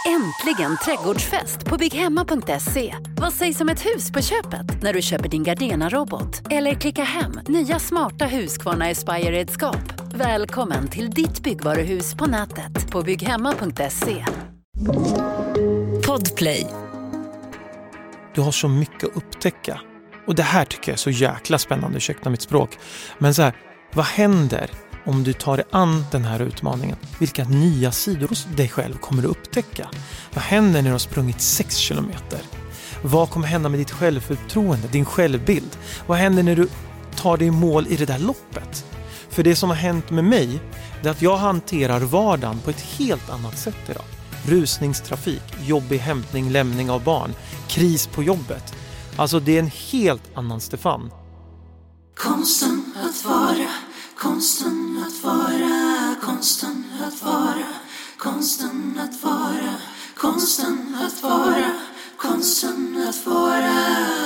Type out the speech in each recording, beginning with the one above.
Äntligen trädgårdsfest på bygghemma.se. Vad sägs om ett hus på köpet när du köper din Gardena-robot? Eller klicka hem nya smarta Husqvarna Aspire-redskap. Välkommen till ditt byggvaruhus på nätet på bygghemma.se. Podplay. Du har så mycket att upptäcka. Och det här tycker jag är så jäkla spännande, ursäkta mitt språk. Men så här, vad händer om du tar dig an den här utmaningen? Vilka nya sidor hos dig själv kommer du upptäcka? Vad händer när du har sprungit 6 kilometer? Vad kommer hända med ditt självförtroende, din självbild? Vad händer när du tar dig i mål i det där loppet? För det som har hänt med mig är att jag hanterar vardagen på ett helt annat sätt idag. Rusningstrafik, jobbig hämtning, lämning av barn, kris på jobbet. Alltså det är en helt annan Stefan. Konsten att vara, konsten att vara, konsten att vara, konsten att vara, konsten att vara, konsten att vara,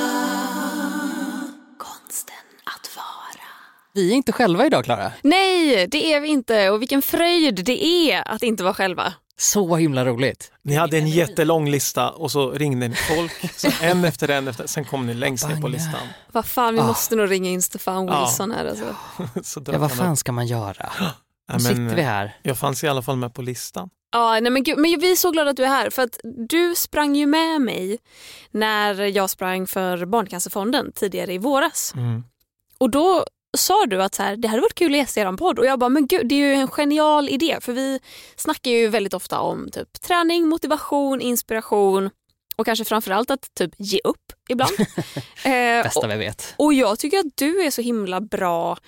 konsten att vara. Vi är inte själva idag, Klara. Nej, det är vi inte. Och vilken fröjd det är att inte vara själva. Så himla roligt. Ni hade en jättelång lista och så ringde ni folk. Så en efter en, sen kom ni längst ner på listan. Vad fan, vi måste nog ringa in Stefan Wilson här alltså. Ja, vad fan ska man göra? Nu sitter vi här. Jag fanns i alla fall med på listan. Ja, nej men gud, men vi är så glada att du är här. För att du sprang ju med mig när jag sprang för Barncancerfonden tidigare i våras. Och då sa du att så här, det hade varit kul att gästa er podd. Och jag bara, men gud, det är ju en genial idé. För vi snackar ju väldigt ofta om typ träning, motivation, inspiration. Och kanske framförallt att typ ge upp ibland. Bästa vi vet. Och jag tycker att du är så himla bra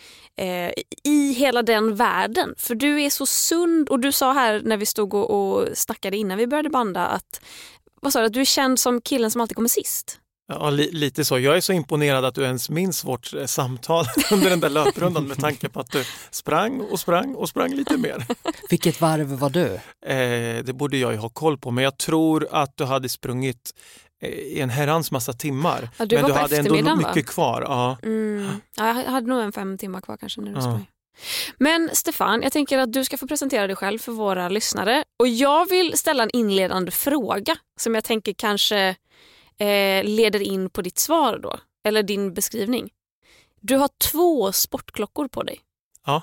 i hela den världen. För du är så sund. Och du sa här när vi stod och snackade innan vi började banda att, vad sa du, att du är känd som killen som alltid kommer sist. Ja, lite så. Jag är så imponerad att du ens minns vårt samtal under den där löprundan med tanke på att du sprang lite mer. Vilket varv var du? Det borde jag ju ha koll på, men jag tror att du hade sprungit i en herrans massa timmar. Ja, men du hade ändå mycket kvar. Ja. Ja, jag hade nog en 5 timmar kvar kanske när du sprang. Men Stefan, jag tänker att du ska få presentera dig själv för våra lyssnare. Och jag vill ställa en inledande fråga som jag tänker kanske leder in på ditt svar då, eller din beskrivning. Du har 2 sportklockor på dig. Ja,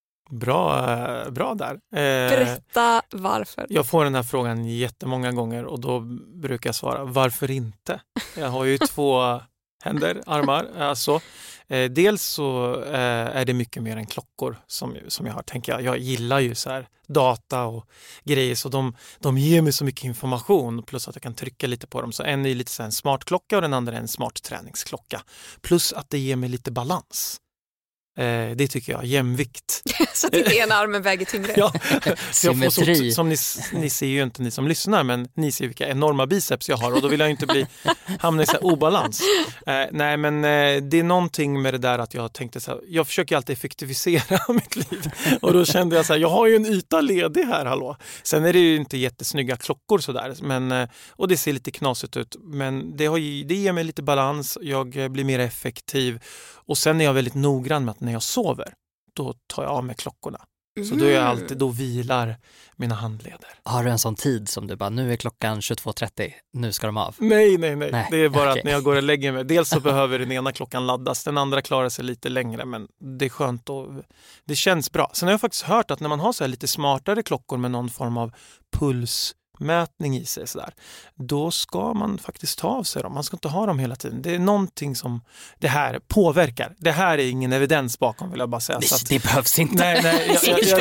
bra där. Berätta varför. Jag får den här frågan jättemånga gånger och då brukar jag svara, varför inte? Jag har ju 2 händer, armar, alltså. Dels så är det mycket mer än klockor som jag har. Jag gillar ju så här data och grejer, så de ger mig så mycket information, plus att jag kan trycka lite på dem. Så en är lite så här en smart klocka och den andra är en smart träningsklocka. Plus att det ger mig lite balans. Det tycker jag, jämvikt. Så att inte ena armen väger tyngre. Ja, symmetri. Som ni ser ju inte, ni som lyssnar, men ni ser vilka enorma biceps jag har och då vill jag inte hamna i så här obalans. Nej, men det är någonting med det där att jag tänkte så här, jag försöker alltid effektivisera mitt liv. Och då kände jag så här, jag har ju en yta ledig här, hallå. Sen är det ju inte jättesnygga klockor sådär, men, och det ser lite knasigt ut. Men det ger mig lite balans, jag blir mer effektiv. Och sen är jag väldigt noggrann med att när jag sover, då tar jag av med klockorna. Så då vilar mina handleder. Har du en sån tid som du bara, nu är klockan 22.30, nu ska de av? Nej. Det är bara att när jag går och lägger mig, dels så behöver den ena klockan laddas, den andra klarar sig lite längre, men det är skönt och det känns bra. Sen har jag faktiskt hört att när man har så här lite smartare klockor med någon form av pulsmätning i sig så där, då ska man faktiskt ta av sig dem. Man ska inte ha dem hela tiden. Det är någonting som det här påverkar. Det här är ingen evidens bakom, vill jag bara säga. Nej, så att, det behövs inte. Nej.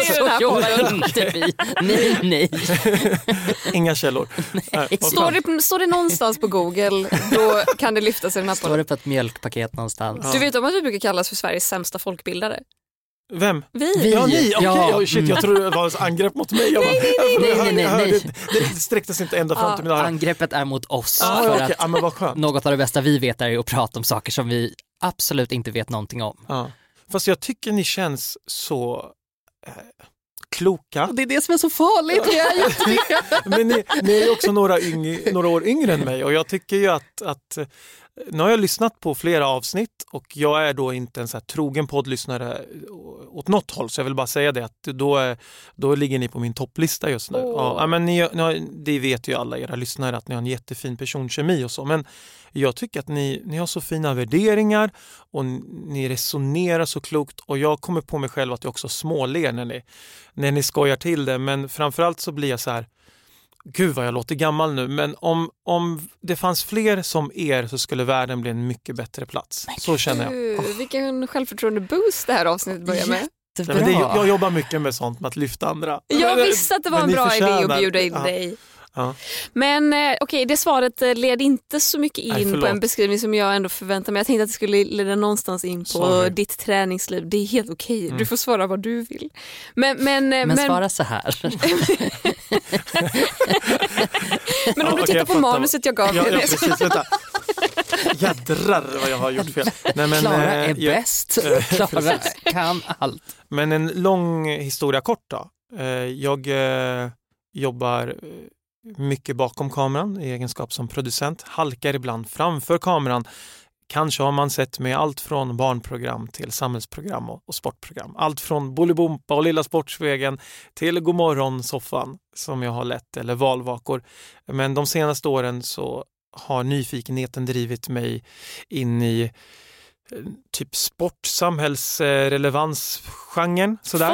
Nej. Inga källor. Står det någonstans på Google, då kan det lyfta sig den här Står det på ett mjölkpaket någonstans. Ja. Du vet om att vi brukar kallas för Sveriges sämsta folkbildare? Vem? Vi. Ja, ni. Okej. Ja. Shit, jag tror det var ett angrepp mot mig. Nej. Det sträcktes inte ända fram till mina. Angreppet är mot oss. För att men vad skönt. Något av det bästa vi vet är att prata om saker som vi absolut inte vet någonting om. Ja. Fast jag tycker ni känns så kloka. Det är det som är så farligt. Men ni är också några år yngre än mig och jag tycker ju att nu har jag lyssnat på flera avsnitt och jag är då inte en så här trogen poddlyssnare åt något håll, så jag vill bara säga det att då ligger ni på min topplista just nu. Ja, men det vet ju alla era lyssnare att ni har en jättefin personkemi och så, men jag tycker att ni har så fina värderingar och ni resonerar så klokt, och jag kommer på mig själv att jag också småler när ni skojar till det, men framförallt så blir jag så här, gud vad jag låter gammal nu, men om det fanns fler som er så skulle världen bli en mycket bättre plats. Så känner jag. Vilken självförtroende boost det här avsnittet börjar med. Men jag jobbar mycket med sånt, med att lyfta andra. Jag visste att det var en bra idé att bjuda in dig. Ja. Men okej, det svaret led inte så mycket in på en beskrivning som jag ändå förväntade mig. Jag tänkte att det skulle leda någonstans in på ditt träningsliv. Det är helt okej. Du får svara vad du vill. Men svara så här. Men om du tittar på manuset jag gav. Ja, precis, vänta. Jädrar vad jag har gjort fel. Nej, men, Klara är bäst. Klara kan allt. Men en lång historia kort då. Jag jobbar mycket bakom kameran i egenskap som producent. Halkar ibland framför kameran. Kanske har man sett med allt från barnprogram till samhällsprogram och sportprogram. Allt från Bolibompa och Lilla Sportsvägen till Godmorgon-soffan som jag har lett, eller valvakor. Men de senaste åren så har nyfikenheten drivit mig in i typ sport, samhällsrelevansgenren.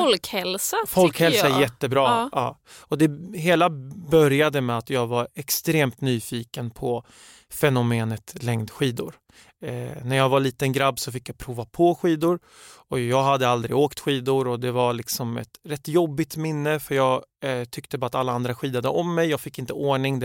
Folkhälsa är jättebra. Ja. Och det hela började med att jag var extremt nyfiken på fenomenet längdskidor. När jag var liten grabb så fick jag prova på skidor, och jag hade aldrig åkt skidor, och det var liksom ett rätt jobbigt minne, för jag tyckte bara att alla andra skidade om mig. Jag fick inte ordning,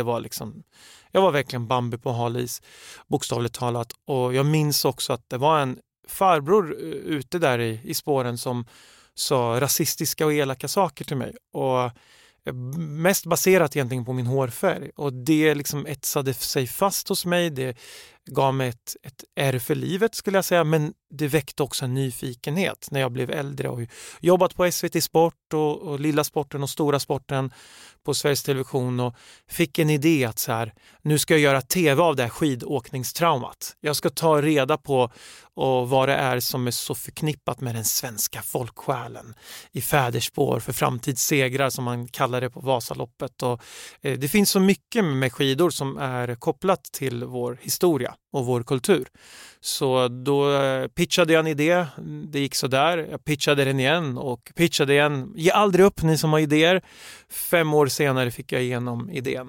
jag var verkligen Bambi på halis, bokstavligt talat. Och jag minns också att det var en farbror ute där i spåren som sa rasistiska och elaka saker till mig, och mest baserat egentligen på min hårfärg, och det liksom etsade sig fast hos mig. Det gav mig ett ärr för livet, skulle jag säga, men det väckte också en nyfikenhet när jag blev äldre och jobbat på SVT Sport och Lilla Sporten och Stora Sporten på Sveriges Television, och fick en idé att så här, nu ska jag göra tv av det här skidåkningstraumat. Jag ska ta reda på vad det är som är så förknippat med den svenska folksjälen i fäderspår för framtidssegrar, som man kallar det på Vasaloppet. Och det finns så mycket med skidor som är kopplat till vår historia och vår kultur. Så då pitchade jag en idé, det gick så där. Jag pitchade den igen och pitchade igen. Ge aldrig upp, ni som har idéer. 5 år senare fick jag igenom idén.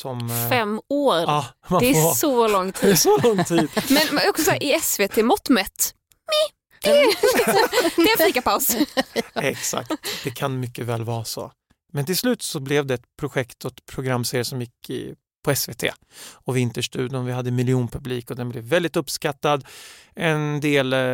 5 år? Ja, det är så lång tid. Det är så lång tid. Men också så här, i SVT-mått mätt, det är en fikapaus. Exakt, det kan mycket väl vara så. Men till slut så blev det ett projekt och ett programserie som gick på SVT och Vinterstudion. Vi hade miljonpublik och den blev väldigt uppskattad. En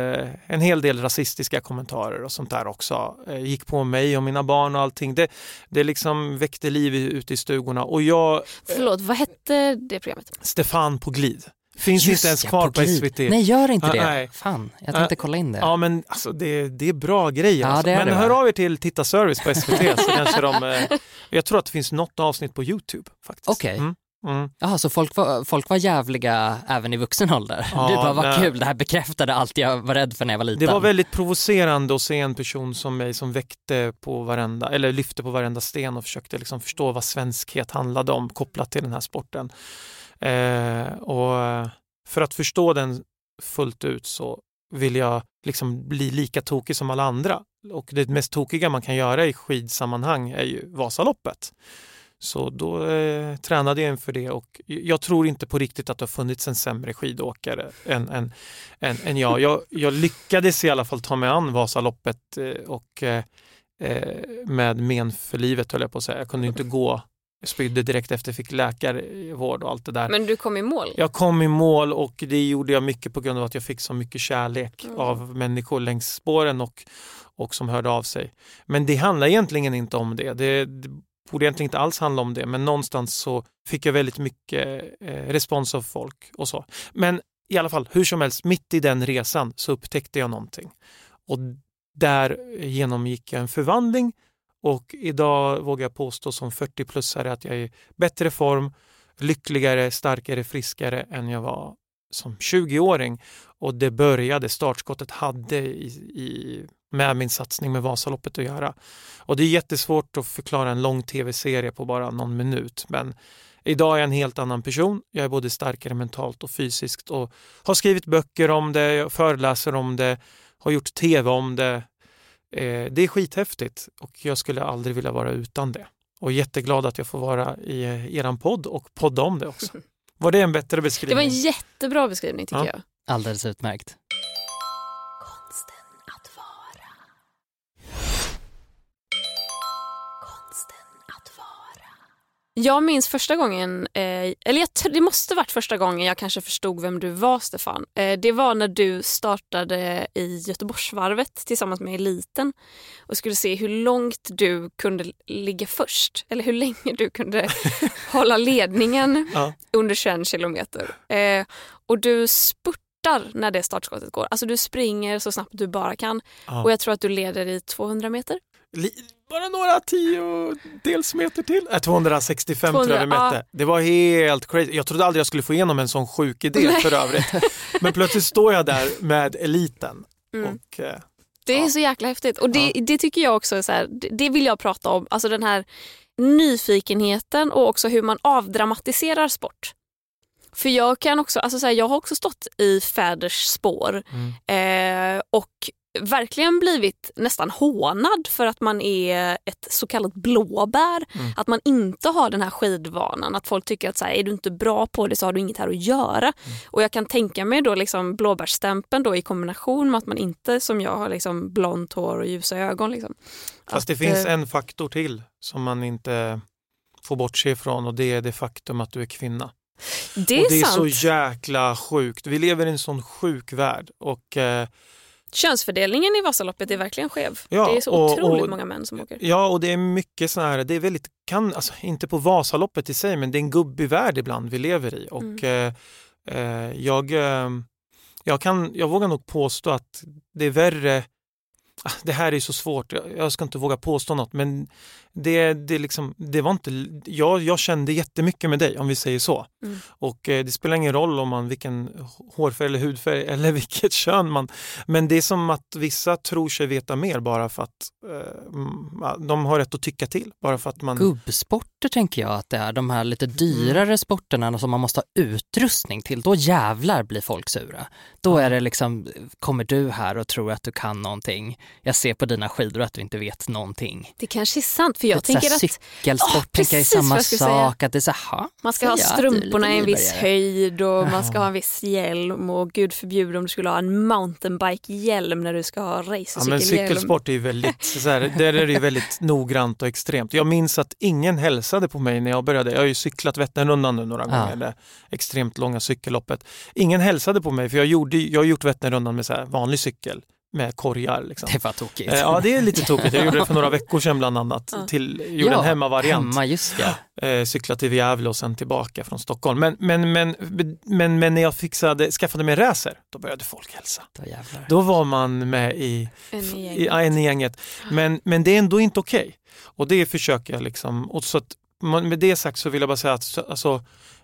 hel del rasistiska kommentarer och sånt där också gick på mig och mina barn och allting. Det liksom väckte liv ute i stugorna. Och Förlåt, vad hette det programmet? Stefan på glid. Finns inte ens kvar på SVT. Nej, gör inte det. Nej. Fan, jag tänkte kolla in det. Ja, men alltså, det är bra grejer. Ja, alltså. Men hör av er till Tittarservice på SVT så kanske jag tror att det finns något avsnitt på YouTube faktiskt. Okej. Jaha, så folk var jävliga även i vuxen ålder. Ja, du bara, vad kul, det här bekräftade allt jag var rädd för när jag var liten. Det var väldigt provocerande att se en person som mig som lyfte på varenda sten och försökte liksom förstå vad svenskhet handlade om kopplat till den här sporten. Och för att förstå den fullt ut så vill jag liksom bli lika tokig som alla andra. Och det mest tokiga man kan göra i skidsammanhang är ju Vasaloppet. Så då tränade jag inför det, och jag tror inte på riktigt att det har funnits en sämre skidåkare än jag. Jag lyckades i alla fall ta mig an Vasaloppet och med men för livet, höll jag på att säga. Jag kunde inte gå. Jag spydde direkt efter, fick läkarvård och allt det där. Men du kom i mål? Jag kom i mål, och det gjorde jag mycket på grund av att jag fick så mycket kärlek av människor längs spåren och som hörde av sig. Men det handlar egentligen inte om det. Det borde egentligen inte alls handla om det, men någonstans så fick jag väldigt mycket respons av folk och så. Men i alla fall, hur som helst, mitt i den resan så upptäckte jag någonting. Och där genomgick jag en förvandling. Och idag vågar jag påstå som 40-plussare att jag är i bättre form, lyckligare, starkare, friskare än jag var som 20-åring och det började, startskottet hade med min satsning med Vasaloppet att göra. Och det är jättesvårt att förklara en lång tv-serie på bara någon minut, men idag är jag en helt annan person. Jag är både starkare mentalt och fysiskt och har skrivit böcker om det, jag föreläser om det, har gjort tv om det. Det är skithäftigt och jag skulle aldrig vilja vara utan det. Och jätteglad att jag får vara i eran podd och podda om det också. Var det en bättre beskrivning? Det var en jättebra beskrivning tycker jag. Alldeles utmärkt. Konsten att vara. Konsten att vara. Jag minns första gången, det måste varit första gången jag kanske förstod vem du var, Stefan. Det var när du startade i Göteborgsvarvet tillsammans med eliten och skulle se hur långt du kunde ligga först. Eller hur länge du kunde hålla ledningen under 21 kilometer. Och du spurtar när det startskottet går. Alltså du springer så snabbt du bara kan. Och jag tror att du leder i 200 meter. Bara några 10 delsmeter till. 265 tror jag vi mätte. Det var helt crazy. Jag trodde aldrig jag skulle få igenom en sån sjuk idé för övrigt. Men plötsligt står jag där med eliten. Och, det är så jäkla häftigt. Och det tycker jag också är så här, det vill jag prata om. Alltså den här nyfikenheten och också hur man avdramatiserar sport. För jag kan också, alltså så här, jag har också stått i fäders spår och verkligen blivit nästan hånad för att man är ett så kallat blåbär. Att man inte har den här skidvanan. Att folk tycker att så här, är du inte bra på det så har du inget här att göra. Och jag kan tänka mig då liksom blåbärsstämpeln då i kombination med att man inte som jag har liksom blont hår och ljusa ögon. Liksom. Fast det finns en faktor till som man inte får bortse ifrån och det är det faktum att du är kvinna. Det är och det är sant. så jäkla sjukt. Vi lever i en sån sjuk värld och könsfördelningen i Vasaloppet är verkligen skev. Ja, det är så otroligt många män som åker. Ja, och det är mycket sån här, det är väldigt, alltså, inte på Vasaloppet i sig, men det är en gubbig värld ibland vi lever i. Och jag vågar nog påstå att det är värre. Det här är så svårt, jag ska inte våga påstå något, men det var inte, jag kände jättemycket med dig om vi säger så. Och det spelar ingen roll om man vilken hårfärg eller hudfärg eller vilket kön men det är som att vissa tror sig veta mer bara för att de har rätt att tycka till, bara för att man... Gubbsporter tänker jag att det är de här lite dyrare sporterna som man måste ha utrustning till, då jävlar blir folk sura. Då är det liksom, kommer du här och tror att du kan någonting, jag ser på dina skidor att du inte vet någonting. Det kanske är sant, för jag tänker att cykelsport tänker jag samma sak, att det är så här, man ska ha strumporna i en viss höjd och man ska ha en viss hjälm och gud förbjuder om du skulle ha en mountainbike-hjälm när du ska ha racercykelhjälm. Men cykelsport är ju väldigt så här, där är det ju väldigt noggrant och extremt. Jag minns att ingen hälsade på mig när jag började. Jag har ju cyklat Vätternrundan nu några gånger, det extremt långa cykelloppet. Ingen hälsade på mig för jag har gjort Vätternrundan med så här vanlig cykel med korgar. Liksom. Det var tokigt. Ja, det är lite tokigt. Jag gjorde det för några veckor sedan bland annat. Gjorde en hemmavariant. Just cyklade till Gävle och sen tillbaka från Stockholm. Men när jag skaffade mig racer, då började folk hälsa. Då var man med i gänget. Men det är ändå inte okej. Och det försöker jag liksom. Och så att, med det sagt så vill jag bara säga att alltså,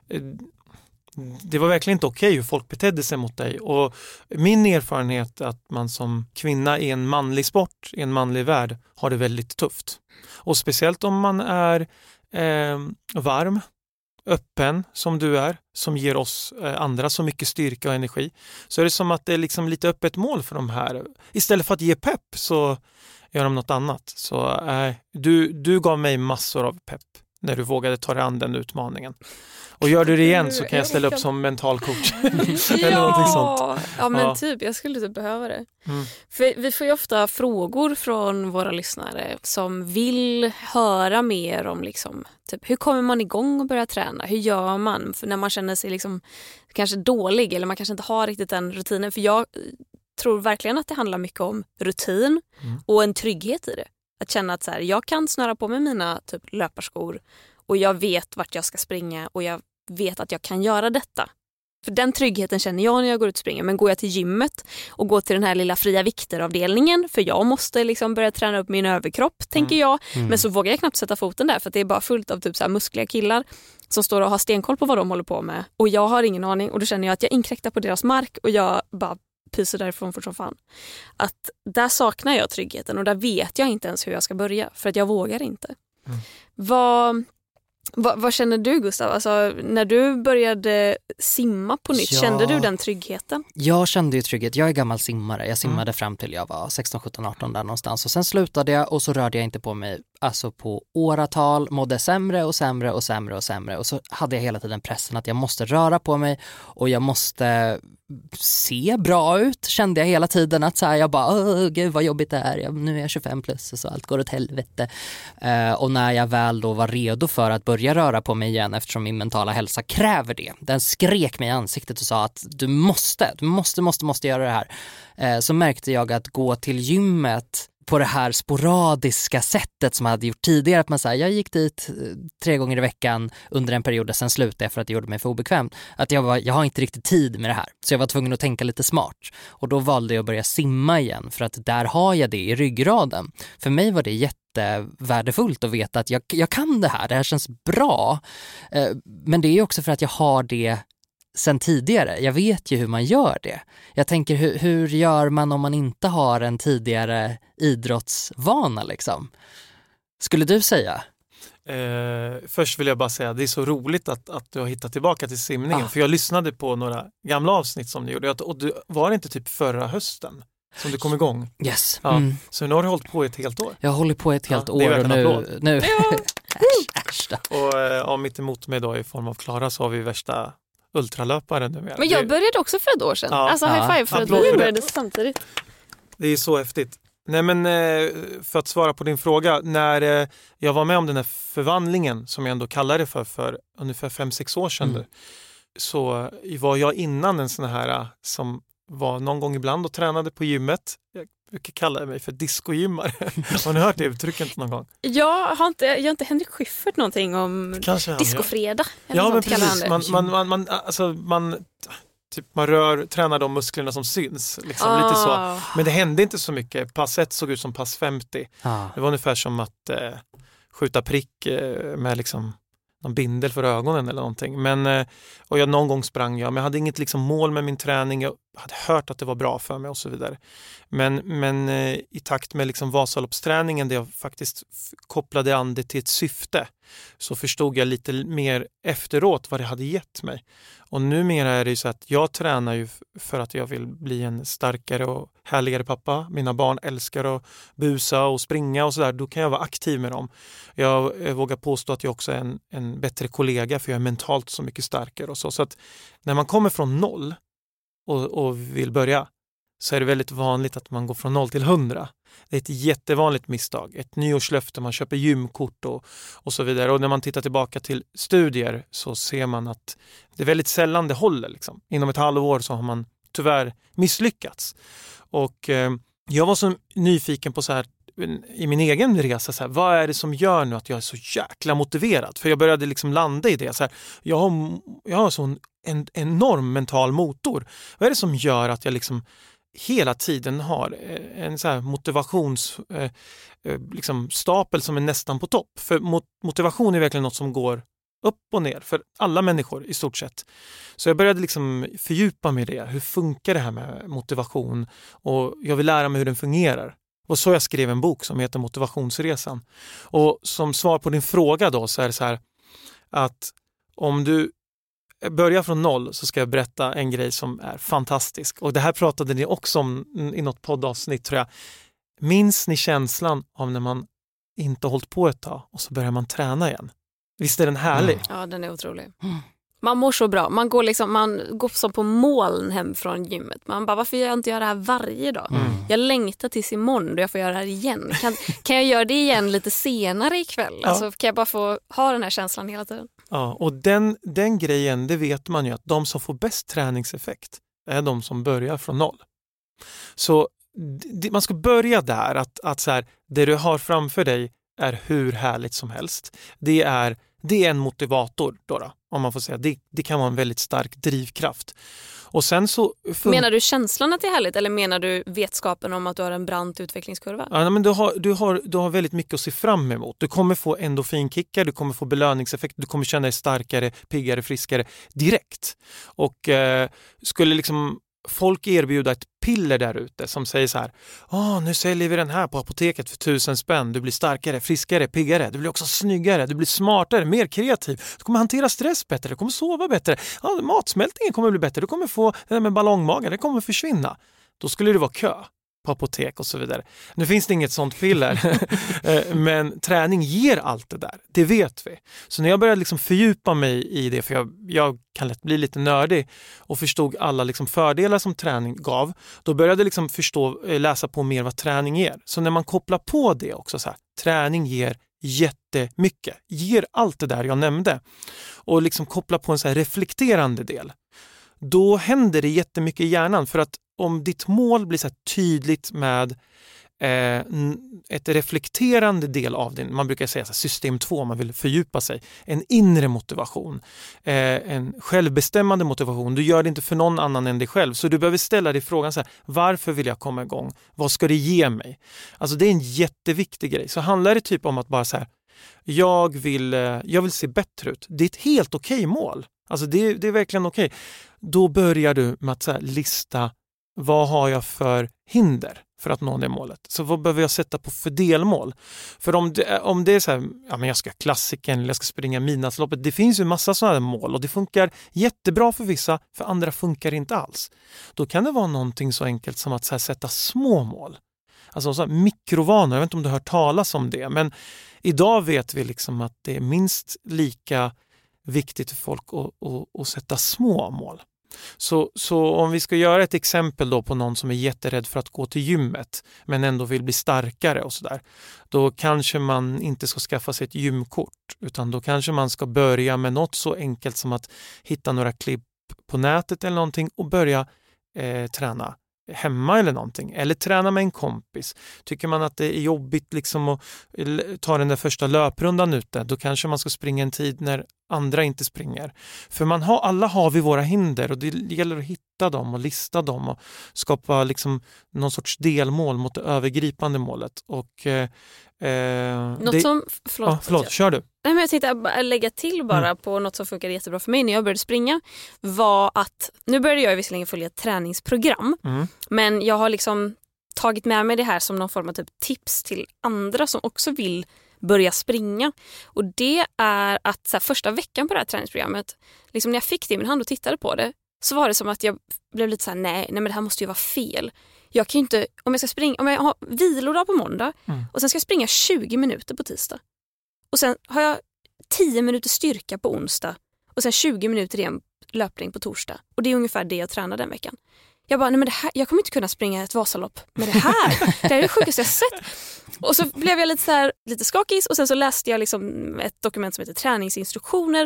det var verkligen inte okej hur folk betedde sig mot dig. Och min erfarenhet är att man som kvinna i en manlig sport, i en manlig värld, har det väldigt tufft. Och speciellt om man är varm, öppen som du är, som ger oss andra så mycket styrka och energi, så är det som att det är liksom lite öppet mål för de här. Istället för att ge pepp så gör de något annat. Så du gav mig massor av pepp när du vågade ta dig an den utmaningen. Och gör du det igen så kan jag ställa upp som mental coach. Eller någonting sånt. Ja, men typ, jag skulle typ behöva det. För vi får ju ofta frågor från våra lyssnare som vill höra mer om liksom, typ, hur kommer man igång och börja träna? Hur gör man för när man känner sig liksom, kanske dålig eller man kanske inte har riktigt den rutinen? För jag tror verkligen att det handlar mycket om rutin och en trygghet i det. Att känna att så här, jag kan snöra på med mina typ löparskor och jag vet vart jag ska springa och jag vet att jag kan göra detta. För den tryggheten känner jag när jag går ut och springer. Men går jag till gymmet och går till den här lilla fria vikteravdelningen, för jag måste liksom börja träna upp min överkropp, tänker jag. Men så vågar jag knappt sätta foten där för att det är bara fullt av typ så här muskliga killar. som står och har stenkoll på vad de håller på med och jag har ingen aning och då känner jag att jag inkräktar på deras mark och jag bara pyser därifrån för som fan. Att där saknar jag tryggheten och där vet jag inte ens hur jag ska börja för att jag vågar inte. Vad känner du, Gustav? Alltså, när du började simma på nytt, kände du den tryggheten? Jag kände ju trygghet. Jag är gammal simmare. Jag simmade fram till jag var 16, 17, 18 där någonstans. Och sen slutade jag och så rörde jag inte på mig alltså på åratal, mådde sämre och sämre och sämre och sämre. Och så hade jag hela tiden pressen att jag måste röra på mig och jag måste se bra ut, kände jag hela tiden att så här, jag bara, gud vad jobbigt det är, nu är jag 25 plus och så allt går åt helvete. Och när jag väl då var redo för att börja röra på mig igen eftersom min mentala hälsa kräver det, den skrek mig i ansiktet och sa att du måste göra det här. Så märkte jag att gå till gymmet på det här sporadiska sättet som jag hade gjort tidigare, att man säger jag gick dit 3 gånger i veckan under en period och sen slutade jag för att det gjorde mig för obekvämt. Att jag har inte riktigt tid med det här. Så jag var tvungen att tänka lite smart. Och då valde jag att börja simma igen för att där har jag det i ryggraden. För mig var det jättevärdefullt att veta att jag kan det här känns bra. Men det är också för att jag har det sen tidigare. Jag vet ju hur man gör det. Jag tänker, hur gör man om man inte har en tidigare idrottsvana liksom? Skulle du säga? Först vill jag bara säga att det är så roligt att du har hittat tillbaka till simningen. För jag lyssnade på några gamla avsnitt som du gjorde. Och du var det inte typ förra hösten som du kom igång? Yes. Ja. Så nu har du hållit på ett helt år. Jag har hållit på ett helt år. Det är och nu. Och mitt emot mig då i form av Klara så har vi värsta ultralöpare nu. Men jag började också för ett år sedan. Alltså high five för att vi började samtidigt. Det är så häftigt. Nej men för att svara på din fråga, när jag var med om den här förvandlingen som jag ändå kallar det för ungefär 5-6 år sedan så var jag innan en sån här som var någon gång ibland och tränade på gymmet. Jag brukar kalla mig för discogymmare. Har ni hört det uttrycket någon gång? Jag har inte Henrik Schyffert någonting om discofredag. Ja, men precis. Man tränar de musklerna som syns. Liksom, lite så. Men det hände inte så mycket. Pass 1 såg ut som pass 50. Det var ungefär som att skjuta prick med liksom någon bindel för ögonen eller någonting. Men, och jag någon gång sprang men jag hade inget liksom mål med min träning. Jag hade hört att det var bra för mig och så vidare. Men i takt med liksom Vasaloppsträningen där jag faktiskt kopplade an det till ett syfte så förstod jag lite mer efteråt vad det hade gett mig. Och numera är det ju så att jag tränar ju för att jag vill bli en starkare och härligare pappa. Mina barn älskar att busa och springa och sådär. Då kan jag vara aktiv med dem. Jag vågar påstå att jag också är en bättre kollega för jag är mentalt så mycket starkare och så. Så att när man kommer från 0 och vill börja så är det väldigt vanligt att man går från 0 till 100. Det är ett jättevanligt misstag. Ett nyårslöfte, man köper gymkort och så vidare. Och när man tittar tillbaka till studier så ser man att det är väldigt sällan det håller. Liksom. Inom ett halvår så har man tyvärr misslyckats. Och jag var så nyfiken på så här i min egen resa, så här, vad är det som gör nu att jag är så jäkla motiverad? För jag började liksom landa i det. Så här, jag har så en enorm mental motor. Vad är det som gör att jag liksom hela tiden har en så här motivations liksom stapel som är nästan på topp? För motivation är verkligen något som går upp och ner för alla människor i stort sett. Så jag började liksom fördjupa mig i det. Hur funkar det här med motivation? Och jag vill lära mig hur den fungerar. Och så jag skrev en bok som heter Motivationsresan. Och som svar på din fråga då så är det så här att om du börjar från 0 så ska jag berätta en grej som är fantastisk. Och det här pratade ni också om i något poddavsnitt tror jag. Minns ni känslan av när man inte har hållit på ett tag och så börjar man träna igen? Visst är den härlig? Ja, den är otrolig. Man mår så bra. Man går som på moln hem från gymmet. Man bara, varför gör jag inte det här varje dag? Jag längtar tills imorgon då jag får göra det här igen. Kan jag göra det igen lite senare ikväll? Ja. Alltså, kan jag bara få ha den här känslan hela tiden? Ja, och den grejen, det vet man ju att de som får bäst träningseffekt är de som börjar från 0. Så man ska börja där att så här, det du har framför dig är hur härligt som helst. Det är Det är en motivator då, om man får säga. Det kan vara en väldigt stark drivkraft. Och sen så menar du känslan att det är härligt eller menar du vetskapen om att du har en brant utvecklingskurva? Ja, men du har väldigt mycket att se fram emot. Du kommer få endorfinkickar, du kommer få belöningseffekt, du kommer känna dig starkare, piggare, friskare direkt. Och skulle liksom folk erbjuda ett piller där ute som säger så här: nu säljer vi den här på apoteket för 1000 spänn. Du blir starkare, friskare, piggare. Du blir också snyggare, du blir smartare, mer kreativ. Du kommer hantera stress bättre, du kommer sova bättre. Matsmältningen kommer bli bättre. Du kommer få det där med ballongmagen, det kommer försvinna. Då skulle det vara kö på apotek och så vidare. Nu finns det inget sånt piller. Men träning ger allt det där. Det vet vi. Så när jag började liksom fördjupa mig i det, för jag kan lätt bli lite nördig och förstod alla liksom fördelar som träning gav, då började jag liksom läsa på mer vad träning ger. Så när man kopplar på det också så här, träning ger jättemycket. Ger allt det där jag nämnde. Och liksom koppla på en så här reflekterande del. Då händer det jättemycket i hjärnan, för att om ditt mål blir så här tydligt med ett reflekterande del av din, man brukar säga så här, system 2 om man vill fördjupa sig, en inre motivation, en självbestämmande motivation. Du gör det inte för någon annan än dig själv, så du behöver ställa dig frågan så här: varför vill jag komma igång? Vad ska det ge mig? Alltså det är en jätteviktig grej. Så handlar det typ om att bara så här, jag vill se bättre ut. Det är ett helt okej mål. Alltså det är verkligen okej. Då börjar du med att så här lista: vad har jag för hinder för att nå det målet? Så vad behöver jag sätta på för delmål? För om det är så här, men jag ska klassiken eller jag ska springa midnattsloppet. Det finns ju massa sådana här mål och det funkar jättebra för vissa, för andra funkar inte alls. Då kan det vara någonting så enkelt som att så här sätta små mål. Alltså så här mikrovanor, jag vet inte om du har hört talas om det, men idag vet vi liksom att det är minst lika viktigt för folk att sätta små mål. Så om vi ska göra ett exempel då på någon som är jätterädd för att gå till gymmet men ändå vill bli starkare och sådär, då kanske man inte ska skaffa sig ett gymkort, utan då kanske man ska börja med något så enkelt som att hitta några klipp på nätet eller någonting och börja träna hemma eller någonting, eller träna med en kompis. Tycker man att det är jobbigt liksom att ta den där första löprundan ute, då kanske man ska springa en tid när andra inte springer. För alla har vi våra hinder och det gäller att hitta dem och lista dem och skapa liksom någon sorts delmål mot det övergripande målet. Och förlåt, kör du. Nej, men jag tänkte lägga till bara på något som funkade jättebra för mig när jag började springa, var att nu började jag visserligen följa ett träningsprogram, men jag har liksom tagit med mig det här som någon form av typ tips till andra som också vill börja springa. Och det är att så här, första veckan på det här träningsprogrammet, liksom när jag fick det i min hand och tittade på det, så var det som att jag blev lite så här: nej men det här måste ju vara fel. Jag kan ju inte, om jag har vilodag på måndag och sen ska jag springa 20 minuter på tisdag. Och sen har jag 10 minuter styrka på onsdag och sen 20 minuter igen löpning på torsdag. Och det är ungefär det jag tränar den veckan. Jag bara, nej men det här, jag kommer inte kunna springa ett Vasalopp med det här. Det är det sjukaste jag sett. Och så blev jag lite skakig och sen så läste jag liksom ett dokument som heter träningsinstruktioner.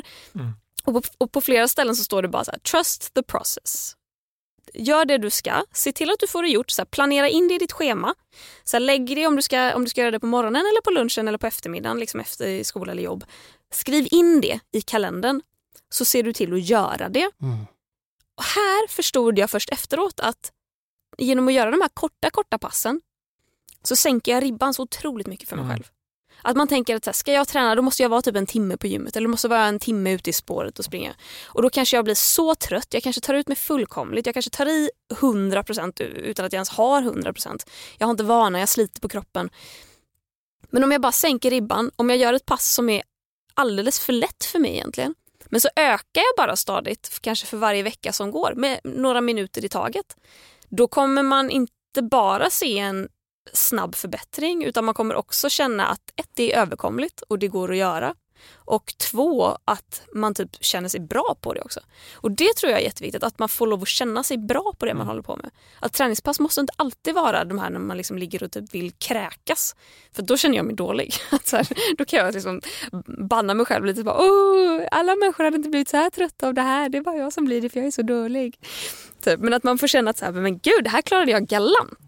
Och på flera ställen så står det bara så här: trust the process. Gör det du ska, se till att du får det gjort, så här, planera in det i ditt schema. Så här, lägg det om du ska göra det på morgonen eller på lunchen eller på eftermiddagen, liksom efter skola eller jobb. Skriv in det i kalendern, så ser du till att göra det. Och här förstod jag först efteråt att genom att göra de här korta passen så sänker jag ribban så otroligt mycket för mig själv. Att man tänker att så här, ska jag träna, då måste jag vara typ en timme på gymmet, eller måste vara en timme ute i spåret och springa. Och då kanske jag blir så trött, jag kanske tar ut mig fullkomligt, jag kanske tar i 100% utan att jag ens har 100%. Jag har inte vana, jag sliter på kroppen. Men om jag bara sänker ribban, om jag gör ett pass som är alldeles för lätt för mig egentligen, men så ökar jag bara stadigt, kanske för varje vecka som går, med några minuter i taget, då kommer man inte bara se en snabb förbättring, utan man kommer också känna att det är överkomligt och det går att göra, och 2, att man typ känner sig bra på det också. Och det tror jag är jätteviktigt, att man får lov att känna sig bra på det man håller på med. Att träningspass måste inte alltid vara de här när man liksom ligger och typ vill kräkas, för då känner jag mig dålig. Så här, då kan jag liksom banna mig själv lite, bara, alla människor hade inte blivit så här trötta av det här, det är bara jag som blir det för jag är så dålig. Typ. Men att man får känna att så här, men gud, det här klarade jag galant.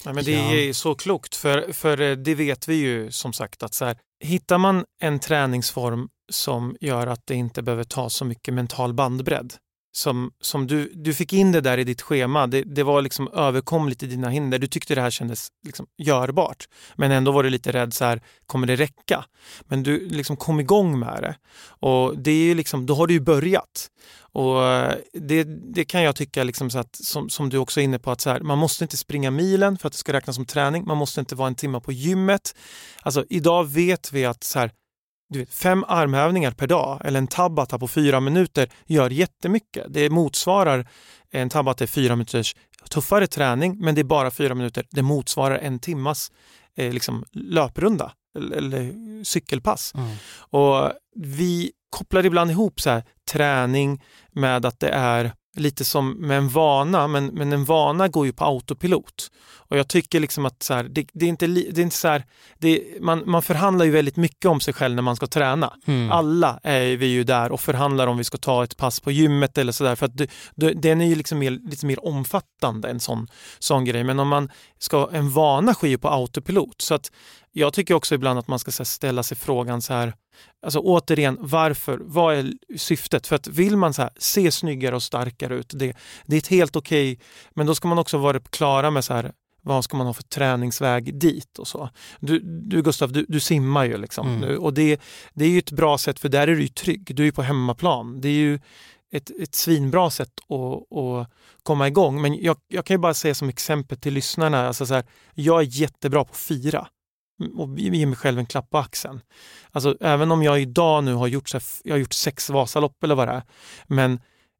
Ja, men det är så klokt, för det vet vi ju som sagt att så här, hittar man en träningsform som gör att det inte behöver ta så mycket mental bandbredd. Som du fick in det där i ditt schema, det var liksom överkomligt i dina hinder. Du tyckte det här kändes liksom görbart, men ändå var du lite rädd så här, kommer det räcka? Men du liksom kom igång med det, och det är ju liksom, då har du ju börjat. Och det kan jag tycka liksom så att, som du också är inne på, att så här, man måste inte springa milen för att det ska räknas som träning. Man måste inte vara en timme på gymmet. Alltså idag vet vi att så här, 5 armhävningar per dag eller en tabata på 4 minuter gör jättemycket. Det motsvarar en tabata 4 minuters tuffare träning, men det är bara 4 minuter. Det motsvarar en timmas liksom löprunda eller cykelpass. Och vi kopplar ibland ihop så här, träning med att det är lite som med en vana, men en vana går ju på autopilot. Och jag tycker liksom att så här, det är inte så här, man förhandlar ju väldigt mycket om sig själv när man ska träna. Alla är vi ju där och förhandlar om vi ska ta ett pass på gymmet eller sådär, för att den är ju liksom lite mer omfattande, en sån grej. Men om man ska en vana ske på autopilot, så att jag tycker också ibland att man ska ställa sig frågan så här, alltså återigen, varför? Vad är syftet? För att vill man så här, se snyggare och starkare ut, det är ett helt okej, men då ska man också vara klara med så här, vad ska man ha för träningsväg dit och så. Du Gustav, du simmar ju liksom. Och det är ju ett bra sätt, för där är du ju trygg. Du är ju på hemmaplan. Det är ju ett svinbra sätt att komma igång. Men jag kan ju bara säga som exempel till lyssnarna, alltså så här, jag är jättebra på att fira och ge mig själv en klapp på axeln. Alltså även om jag idag nu har gjort 6 Vasalopp eller vad det är, men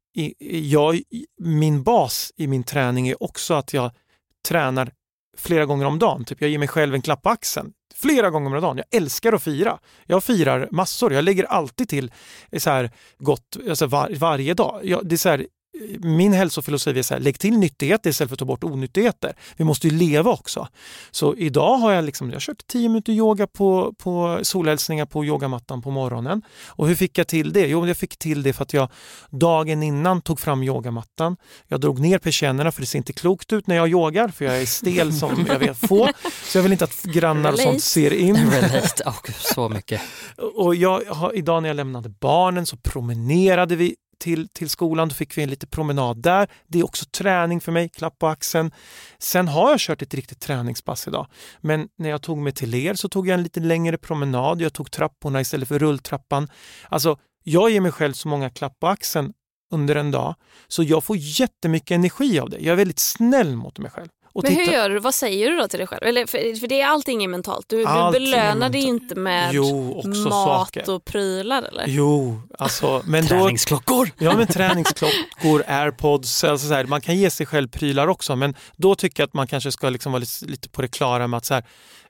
min bas i min träning är också att jag tränar flera gånger om dagen. Typ jag ger mig själv en klapp på axeln flera gånger om dagen. Jag älskar att fira. Jag firar massor. Jag lägger alltid till så här gott, alltså varje dag. Det är så här, min hälsofilosofi är så här, lägg till nyttigheter istället för att ta bort onyttigheter. Vi måste ju leva också. Så idag har jag kört 10 minuter yoga på solhälsningar på yogamattan på morgonen. Och hur fick jag till det? Jo, jag fick till det för att jag dagen innan tog fram yogamattan. Jag drog ner persiennerna, för det ser inte klokt ut när jag yogar, för jag är stel som jag vet få. Så jag vill inte att grannar och sånt ser in. Relate. Så mycket. Och idag när jag lämnade barnen så promenerade vi till skolan, då fick vi en liten promenad där. Det är också träning för mig, klapp på axeln. Sen har jag kört ett riktigt träningspass idag. Men när jag tog mig till er så tog jag en lite längre promenad. Jag tog trapporna istället för rulltrappan. Alltså, jag ger mig själv så många klapp på axeln under en dag, så jag får jättemycket energi av det. Jag är väldigt snäll mot mig själv. Men hur gör du? Vad säger du då till dig själv? Eller, för det är allting är mentalt. Du belönar dig inte med mat saker. Och prylar, eller? Jo, alltså... Men träningsklockor! Ja, men träningsklockor, AirPods, alltså så här, man kan ge sig själv prylar också, men då tycker jag att man kanske ska liksom vara lite på det klara med att så här,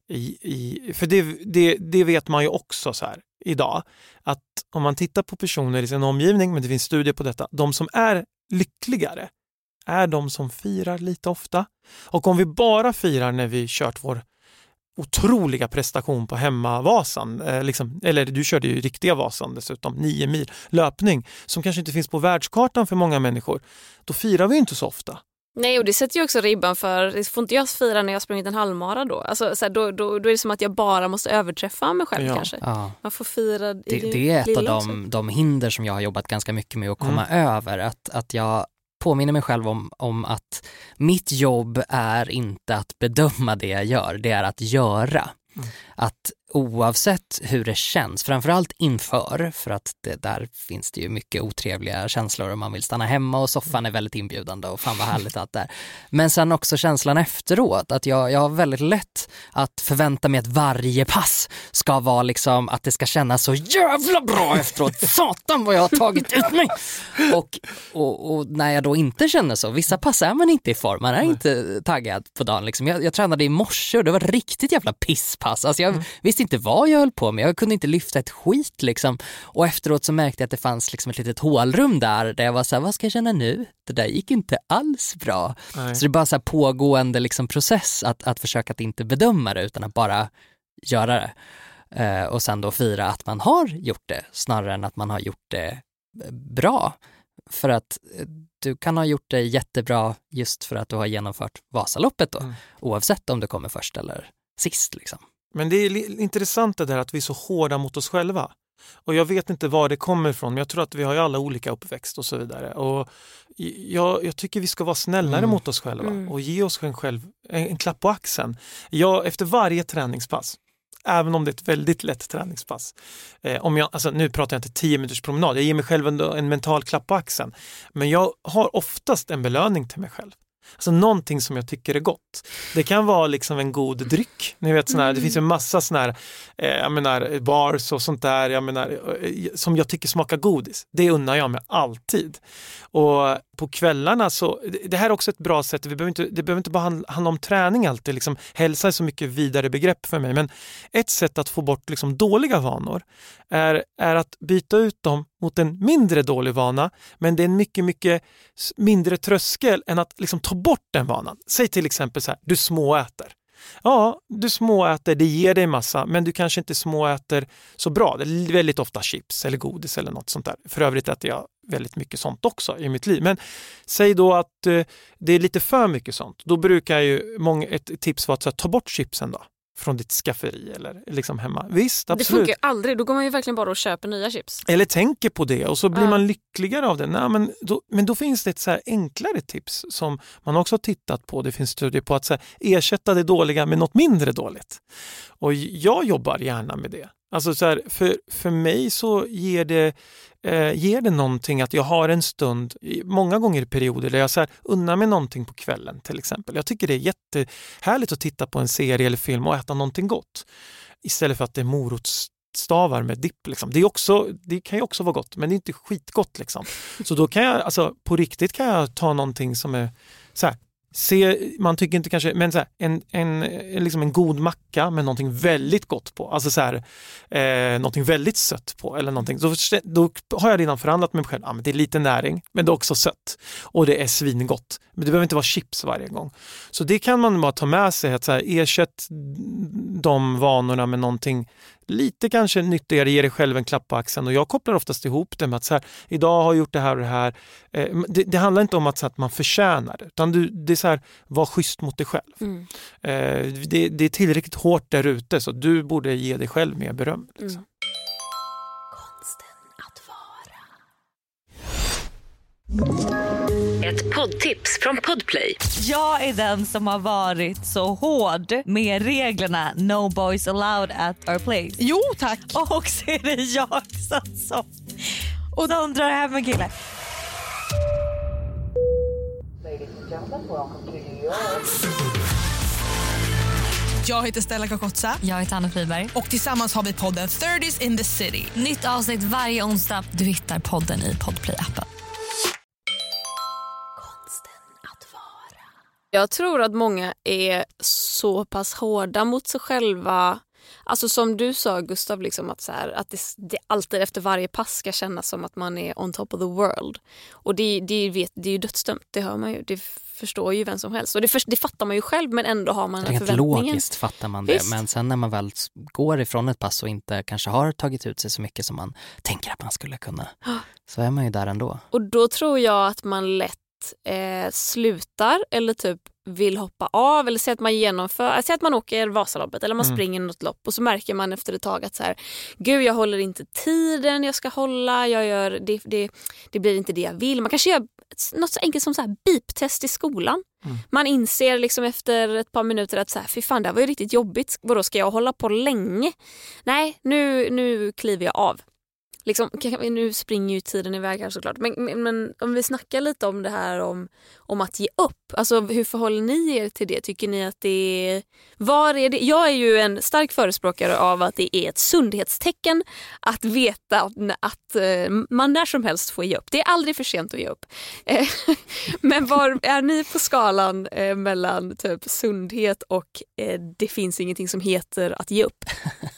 för det vet man ju också så här idag, att om man tittar på personer i sin omgivning, men det finns studier på detta, de som är lyckligare är de som firar lite ofta. Och om vi bara firar när vi kört vår otroliga prestation på hemmavasan, eller du körde ju riktiga Vasan dessutom, 9 mil löpning som kanske inte finns på världskartan för många människor, då firar vi inte så ofta. Nej, och det sätter ju också ribban för, det får inte jag fira när jag sprungit en halvmara då. Alltså, så här, då är det som att jag bara måste överträffa mig själv kanske. Ja. Man får fira det är ett av de hinder som jag har jobbat ganska mycket med att komma över. Att jag påminner mig själv om att mitt jobb är inte att bedöma det jag gör, det är att göra. Att oavsett hur det känns, framförallt inför, för att där finns det ju mycket otrevliga känslor och man vill stanna hemma och soffan är väldigt inbjudande och fan vad härligt allt där. Men sen också känslan efteråt, att jag har väldigt lätt att förvänta mig att varje pass ska vara liksom, att det ska kännas så jävla bra efteråt. Satan vad jag har tagit ut mig! Och när jag då inte känner så, vissa pass är man inte i form, man är inte taggad på dagen liksom. Jag tränade i morse och det var riktigt jävla pisspass. Alltså jag visste inte vad jag höll på med. Jag kunde inte lyfta ett skit liksom. Och efteråt så märkte jag att det fanns liksom ett litet hålrum där jag var så här, vad ska jag känna nu? Det där gick inte alls bra. Nej. Så det är bara så här pågående liksom process att försöka att inte bedöma det utan att bara göra det. Och sen då fira att man har gjort det snarare än att man har gjort det bra. för att du kan ha gjort det jättebra just för att du har genomfört Vasaloppet då, oavsett om du kommer först eller sist liksom. Men det är intressant det där att vi är så hårda mot oss själva. Och jag vet inte var det kommer ifrån, men jag tror att vi har ju alla olika uppväxt och så vidare. Och jag tycker vi ska vara snällare mot oss själva och ge oss själv en klapp på axeln. Efter varje träningspass, även om det är ett väldigt lätt träningspass. Nu pratar jag inte 10 minuters promenad, jag ger mig själv en mental klapp på axeln. Men jag har oftast en belöning till mig själv. Alltså någonting som jag tycker är gott. Det kan vara liksom en god dryck. Ni vet det finns en massa såna här bars och sånt där, som jag tycker smakar godis. Det unnar jag mig alltid. Och på kvällarna så, det här är också ett bra sätt, det behöver inte bara handla om träning alltid, liksom, hälsa är så mycket vidare begrepp för mig, men ett sätt att få bort liksom dåliga vanor är att byta ut dem mot en mindre dålig vana, men det är en mycket, mycket mindre tröskel än att liksom ta bort den vanan. Säg till exempel så här, du småäter. Ja, du småäter, det ger dig massa, men du kanske inte småäter så bra. Det är väldigt ofta chips eller godis eller något sånt där. För övrigt äter jag väldigt mycket sånt också i mitt liv. Men säg då att det är lite för mycket sånt. Då brukar ju ett tips vara att ta bort chipsen då från ditt skafferi eller liksom hemma. Visst, absolut. Det funkar ju aldrig. Då går man ju verkligen bara och köper nya chips. Eller tänker på det och så blir man lyckligare av det. Nej, men då finns det ett så här enklare tips som man också har tittat på. Det finns studier på att så här, ersätta det dåliga med något mindre dåligt. Och jag jobbar gärna med det. Alltså så här, för mig så ger det någonting att jag har en stund, många gånger i perioder där jag så här, unnar mig någonting på kvällen till exempel. Jag tycker det är jättehärligt att titta på en serie eller film och äta någonting gott. Istället för att det är morotsstavar med dipp. Liksom. Det kan ju också vara gott, men det är inte skitgott. Liksom. Så då kan jag, på riktigt kan jag ta någonting som är så här, man tycker inte kanske, men så här, liksom en god macka med någonting väldigt gott på, alltså så här, någonting väldigt sött på eller någonting, då har jag redan förhandlat med mig själv, men det är lite näring, men det är också sött och det är svingott, men det behöver inte vara chips varje gång. Så det kan man bara ta med sig, att så här, ersätt de vanorna med någonting lite kanske nyttigare, ger dig själv en klapp på axeln. Och jag kopplar oftast ihop det med att så här, idag har jag gjort det här och det här. Det handlar inte om att man förtjänar det, utan det är så här, var schysst mot dig själv. Det är tillräckligt hårt där ute, så du borde ge dig själv mer beröm. Liksom. Konsten att vara. Ett poddtips från Podplay. Jag är den som har varit så hård med reglerna No boys allowed at our place. Jo, tack. Och så är det jag som undrar hem en kille. Jag heter Stella Kakotsa. Jag heter Anna Friberg. Och tillsammans har vi podden 30s in the city. Nytt avsnitt varje onsdag. Du hittar podden i Podplay-appen. Jag tror att många är så pass hårda mot sig själva. Alltså som du sa, Gustav, liksom att, så här, att det alltid efter varje pass ska kännas som att man är on top of the world. Och det är ju dödsdömt, det hör man ju. Det förstår ju vem som helst. Och det fattar man ju själv, men ändå har man en förväntningen. Rent logiskt fattar man det. Visst. Men sen när man väl går ifrån ett pass och inte kanske har tagit ut sig så mycket som man tänker att man skulle kunna, så är man ju där ändå. Och då tror jag att man lätt slutar eller typ vill hoppa av, eller säg att man genomför, säg att man åker Vasaloppet eller man springer något lopp och så märker man efter ett tag att så här, gud, jag håller inte tiden jag ska hålla, jag gör det blir inte det jag vill. Man kanske gör något så enkelt som så här beep-test i skolan. Man inser liksom efter ett par minuter att så här, fy fan, det här var ju riktigt jobbigt. Vadå, ska jag hålla på länge? Nej, nu kliver jag av. Liksom, nu springer ju tiden iväg här såklart. Men om vi snackar lite om det här om att ge upp. Alltså, hur förhåller ni er till det? Tycker ni att det är... Var är det? Jag är ju en stark förespråkare av att det är ett sundhetstecken att veta att man när som helst får ge upp. Det är aldrig för sent att ge upp. Men var är ni på skalan mellan typ sundhet och det finns ingenting som heter att ge upp?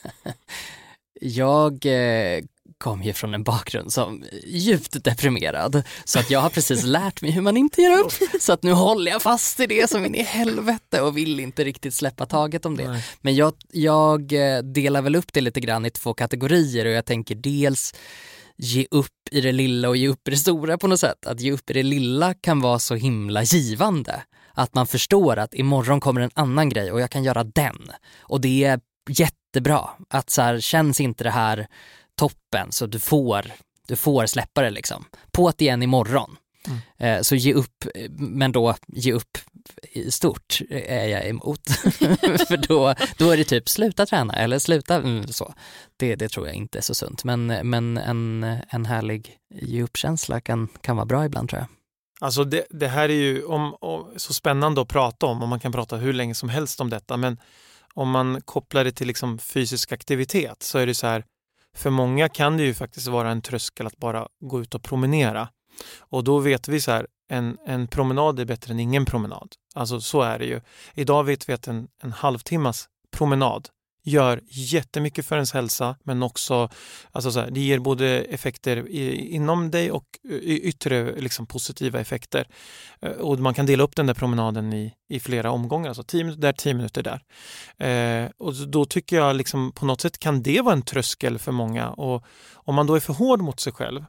Jag kom ju från en bakgrund som djupt deprimerad, så att jag har precis lärt mig hur man inte ger upp, så att nu håller jag fast i det som in i helvete och vill inte riktigt släppa taget om det. Nej. Men jag delar väl upp det lite grann i 2 kategorier, och jag tänker dels ge upp i det lilla och ge upp i det stora på något sätt. Att ge upp i det lilla kan vara så himla givande. Att man förstår att imorgon kommer en annan grej och jag kan göra den. Och det är jättebra. Att så här, känns inte det här toppen så du får släppa det liksom. På att igen imorgon. Så ge upp, men då ge upp i stort är jag emot. För då är det typ sluta träna eller sluta så. Det tror jag inte är så sunt. Men en härlig ge upp-känsla kan vara bra ibland, tror jag. Alltså det här är ju så spännande att prata om, och man kan prata hur länge som helst om detta, men om man kopplar det till liksom fysisk aktivitet så är det så här, för många kan det ju faktiskt vara en tröskel att bara gå ut och promenera. Och då vet vi så här, en promenad är bättre än ingen promenad. Alltså så är det ju. Idag vet vi att en halvtimmas promenad gör jättemycket för ens hälsa, men också alltså så här, det ger både effekter inom dig och yttre liksom, positiva effekter. Och man kan dela upp den där promenaden i flera omgångar, alltså 10 minuter där, 10 minuter där. Och då tycker jag liksom, på något sätt kan det vara en tröskel för många, och om man då är för hård mot sig själv,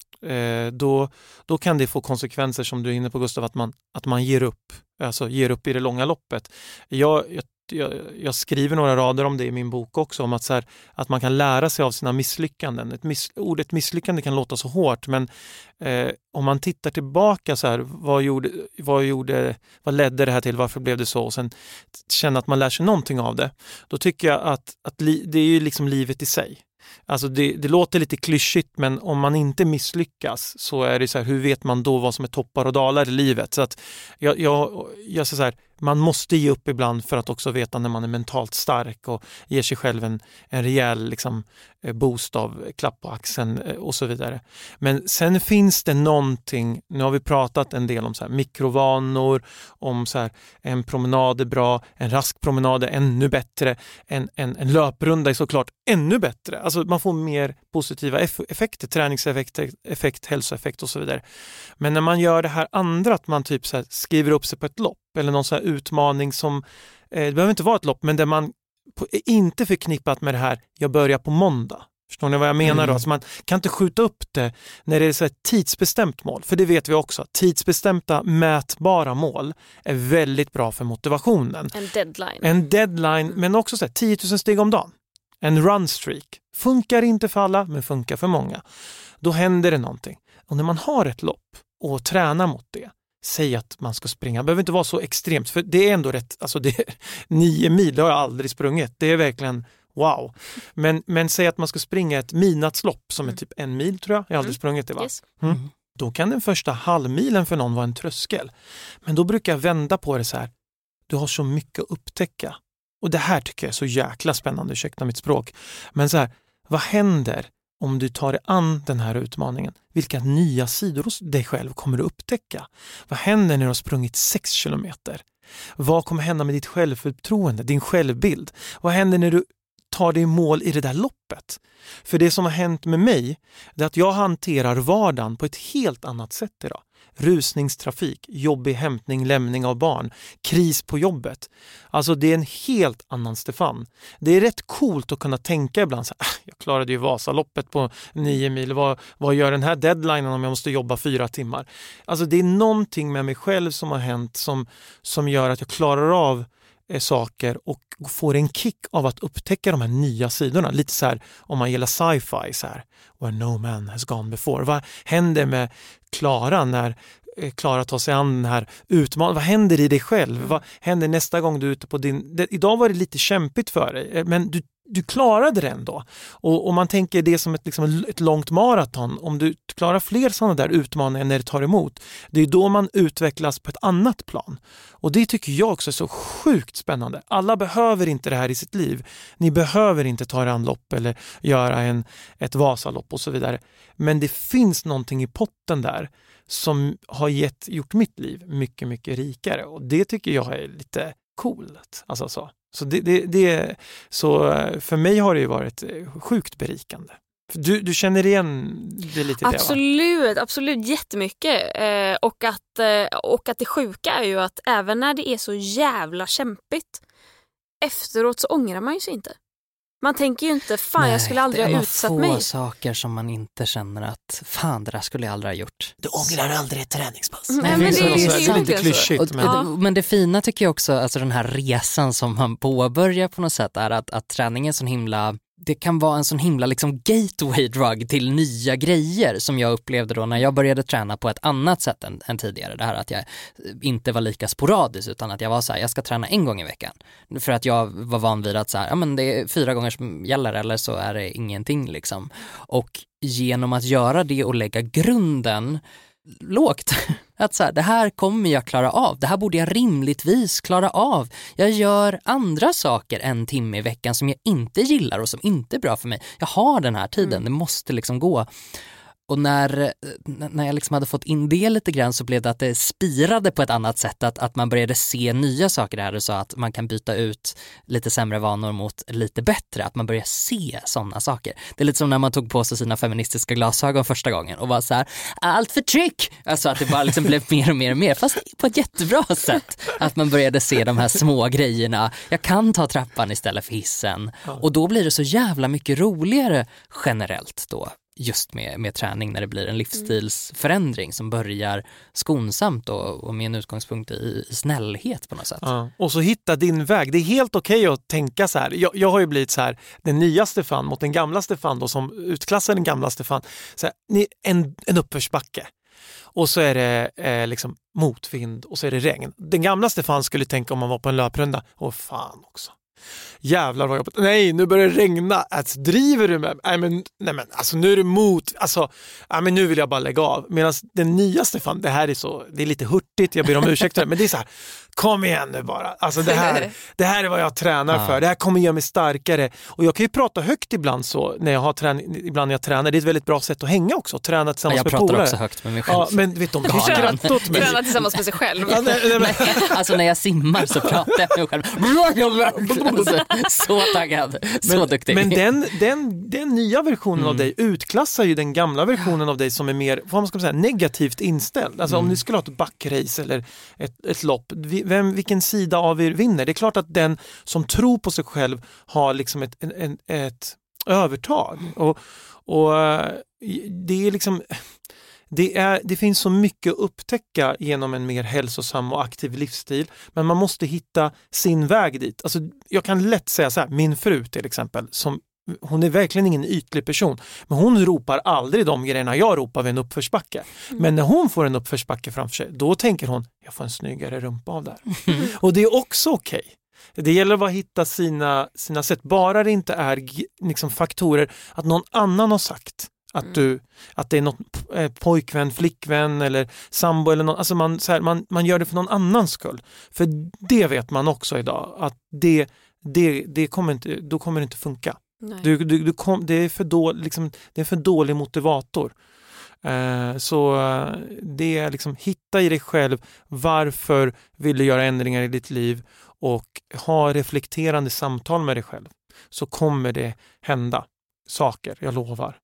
då kan det få konsekvenser som du är inne på, Gustav, att man ger upp, alltså ger upp i det långa loppet. Jag skriver några rader om det i min bok också, om att, så här, att man kan lära sig av sina misslyckanden. Ordet misslyckande kan låta så hårt, men om man tittar tillbaka så här, vad ledde det här till, varför blev det så, och sen känna att man lär sig någonting av det, då tycker jag att det är ju liksom livet i sig. Alltså det låter lite klyschigt, men om man inte misslyckas så är det så här, hur vet man då vad som är toppar och dalar i livet? Så att jag säger så här, man måste ge upp ibland för att också veta när man är mentalt stark och ger sig själv en rejäl liksom, boost av klapp på axeln och så vidare. Men sen finns det någonting, nu har vi pratat en del om så här mikrovanor, om så här, en promenad är bra, en rask promenad är ännu bättre, en löprunda är såklart ännu bättre. Alltså man får mer positiva effekter, träningseffekt, hälsoeffekt och så vidare. Men när man gör det här andra, att man typ så här skriver upp sig på ett lopp eller någon så här utmaning som, det behöver inte vara ett lopp, men där man är inte förknippat med det här, jag börjar på måndag. Förstår ni vad jag menar då? Alltså man kan inte skjuta upp det när det är så här tidsbestämt mål. För det vet vi också. Tidsbestämda, mätbara mål är väldigt bra för motivationen. En deadline, men också så här 10 000 steg om dagen. En run streak. Funkar inte för alla, men funkar för många. Då händer det någonting. Och när man har ett lopp och tränar mot det, säg att man ska springa. Det behöver inte vara så extremt, för det är ändå rätt, alltså det är 9 mil, det har jag aldrig sprungit. Det är verkligen wow. Men säg att man ska springa ett midnattslopp som är typ 1 mil, tror jag. Jag har aldrig sprungit det, va? Yes. Då kan den första halvmilen för någon vara en tröskel. Men då brukar jag vända på det så här. Du har så mycket att upptäcka. Och det här tycker jag är så jäkla spännande, ursäkta mitt språk. Men så här, vad händer om du tar dig an den här utmaningen? Vilka nya sidor hos dig själv kommer du upptäcka? Vad händer när du har sprungit 6 kilometer? Vad kommer hända med ditt självförtroende, din självbild? Vad händer när du tar dig mål i det där loppet? För det som har hänt med mig är att jag hanterar vardagen på ett helt annat sätt idag. Rusningstrafik, jobbig hämtning, lämning av barn, kris på jobbet. Alltså det är en helt annan Stefan. Det är rätt coolt att kunna tänka ibland så här, jag klarade ju Vasaloppet på 9 mil. Vad gör den här deadlinen om jag måste jobba 4 timmar? Alltså det är någonting med mig själv som har hänt som gör att jag klarar av saker och får en kick av att upptäcka de här nya sidorna. Lite så här, om man gillar sci-fi, så här, where no man has gone before. Vad händer med Klara när Klara tar sig an den här utmaningen? Vad händer i dig själv? Vad händer nästa gång du är ute på din... Idag var det lite kämpigt för dig, men du klarade det ändå. Och om man tänker det som ett långt maraton, om du klarar fler sådana där utmaningar när det tar emot, det är då man utvecklas på ett annat plan. Och det tycker jag också är så sjukt spännande. Alla behöver inte det här i sitt liv. Ni behöver inte ta en lopp eller göra ett Vasalopp och så vidare. Men det finns någonting i potten där som har gjort mitt liv mycket, mycket rikare. Och det tycker jag är lite coolt. Alltså så. Så för mig har det ju varit sjukt berikande. Du känner igen det lite? Absolut, absolut jättemycket. Och att det sjuka är ju att även när det är så jävla kämpigt, efteråt så ångrar man ju sig inte. Man tänker ju inte, fan jag skulle aldrig ha utsatt mig. Det är få saker som man inte känner att fan, det där skulle jag aldrig ha gjort. Du ångrar aldrig ett träningspass. Nej, men det är lite klyschigt. Men det fina tycker jag också, alltså den här resan som man påbörjar på något sätt är att träning är sån himla... Det kan vara en sån himla liksom gateway drug till nya grejer som jag upplevde då när jag började träna på ett annat sätt än tidigare. Det här att jag inte var lika sporadisk utan att jag var så här, jag ska träna 1 gång i veckan. För att jag var van vid att så här, ja men det är 4 gånger som gäller eller så är det ingenting liksom. Och genom att göra det och lägga grunden lågt. Att så här, det här kommer jag klara av. Det här borde jag rimligtvis klara av. Jag gör andra saker 1 timme i veckan som jag inte gillar och som inte är bra för mig. Jag har den här tiden. Det måste liksom gå. Och när jag liksom hade fått in det lite grann så blev det att det spirade på ett annat sätt. Att man började se nya saker där och så att man kan byta ut lite sämre vanor mot lite bättre. Att man börjar se sådana saker. Det är lite som när man tog på sig sina feministiska glasögon första gången och var så här, allt förtryck! Alltså att det bara liksom blev mer och mer och mer. Fast på ett jättebra sätt. Att man började se de här små grejerna. Jag kan ta trappan istället för hissen. Och då blir det så jävla mycket roligare generellt då. Just med träning när det blir en livsstilsförändring som börjar skonsamt och med en utgångspunkt i snällhet på något sätt. Ja. Och så hitta din väg. Det är helt okej att tänka så här. Jag har ju blivit så här, den nya Stefan mot den gamla Stefan då, som utklassar den gamla Stefan. Så här, en uppförsbacke. Och så är det liksom motvind och så är det regn. Den gamla Stefan skulle tänka om man var på en löprunda. Åh fan också. Jävlar vad jobbigt. Nej, nu börjar det regna. Alltså, driver du med? Nej men alltså nu är det mot. Alltså, men nu vill jag bara lägga av. Medan den nya Stefan, det är lite hurtigt. Jag ber om ursäkt för det, men det är så här, kom igen nu bara. Alltså det här är vad jag tränar för. Det här kommer göra mig starkare. Och jag kan ju prata högt ibland så när jag har ibland när jag tränar. Det är ett väldigt bra sätt att hänga också. Träna tillsammans med polare. Jag pratar också högt med mig själv. Ja, men vet du, skrattar åt mig. Träna tillsammans med sig själv. Alltså när jag simmar så pratar jag med mig själv. Så taggad, så duktig. Men den nya versionen av dig utklassar ju den gamla versionen av dig som är mer, vad man ska säga, negativt inställd. Alltså om ni skulle ha ett backrace eller ett lopp, vilken sida av er vinner? Det är klart att den som tror på sig själv har liksom ett övertag. Och det är liksom... Det finns så mycket att upptäcka genom en mer hälsosam och aktiv livsstil, men man måste hitta sin väg dit. Alltså, jag kan lätt säga så här, min fru till exempel, hon är verkligen ingen ytlig person, men hon ropar aldrig de grejerna jag ropar vid en uppförsbacke. Men när hon får en uppförsbacke framför sig, då tänker hon, jag får en snyggare rumpa av där. Och det är också okej. Det gäller bara att hitta sina sätt, bara det inte är liksom faktorer att någon annan har sagt. Att det är något pojkvän, flickvän eller sambo eller någon, alltså man gör det för någon annans skull. För det vet man också idag att det kommer inte funka. Det är för dålig motivator. Så det är liksom, hitta i dig själv varför vill du göra ändringar i ditt liv och ha reflekterande samtal med dig själv, så kommer det hända saker, jag lovar.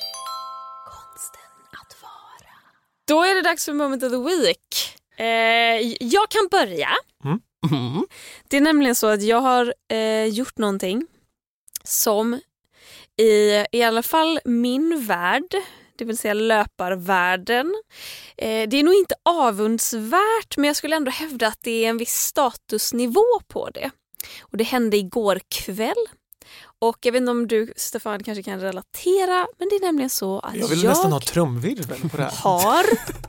Då är det dags för Moment of the Week. Jag kan börja. Det är nämligen så att jag har gjort någonting som i alla fall min värld, det vill säga löparvärlden, det är nog inte avundsvärt, men jag skulle ändå hävda att det är en viss statusnivå på det. Och det hände igår kväll. Och jag vet inte om du, Stefan, kanske kan relatera, men det är nämligen så att jag vill nästan ha trumvirvel på det här. Har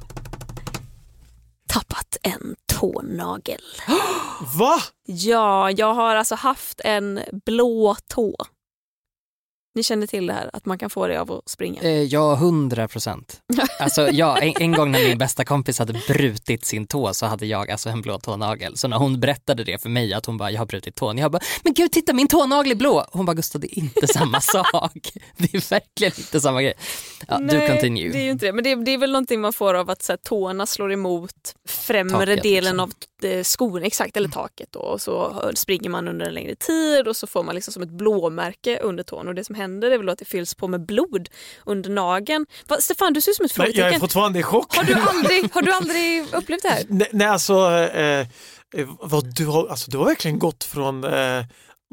tappat en tånagel. Va? Ja, jag har alltså haft en blå tå. Ni känner till det här, att man kan få det av att springa? Ja, 100%. Alltså, en gång när min bästa kompis hade brutit sin tå så hade jag alltså en blå tånagel. Så när hon berättade det för mig, att hon bara, jag har brutit tån. Jag bara, men gud, titta, min tånagel är blå. Hon bara, Gustav, det är inte samma sak. Det är verkligen inte samma grej. Ja, nej, du continue. Det är ju inte det. Men det är väl någonting man får av att så här, tårna slår emot främre taket, delen liksom av skon, exakt, eller taket då. Och så springer man under en längre tid och så får man liksom som ett blåmärke under tån. Och det som händer är väl att det fylls på med blod under nageln. Stefan, du ser ut som ett frågetecken. Jag är fortfarande i chock. Har du aldrig upplevt det här? Nej, alltså, du har verkligen gått från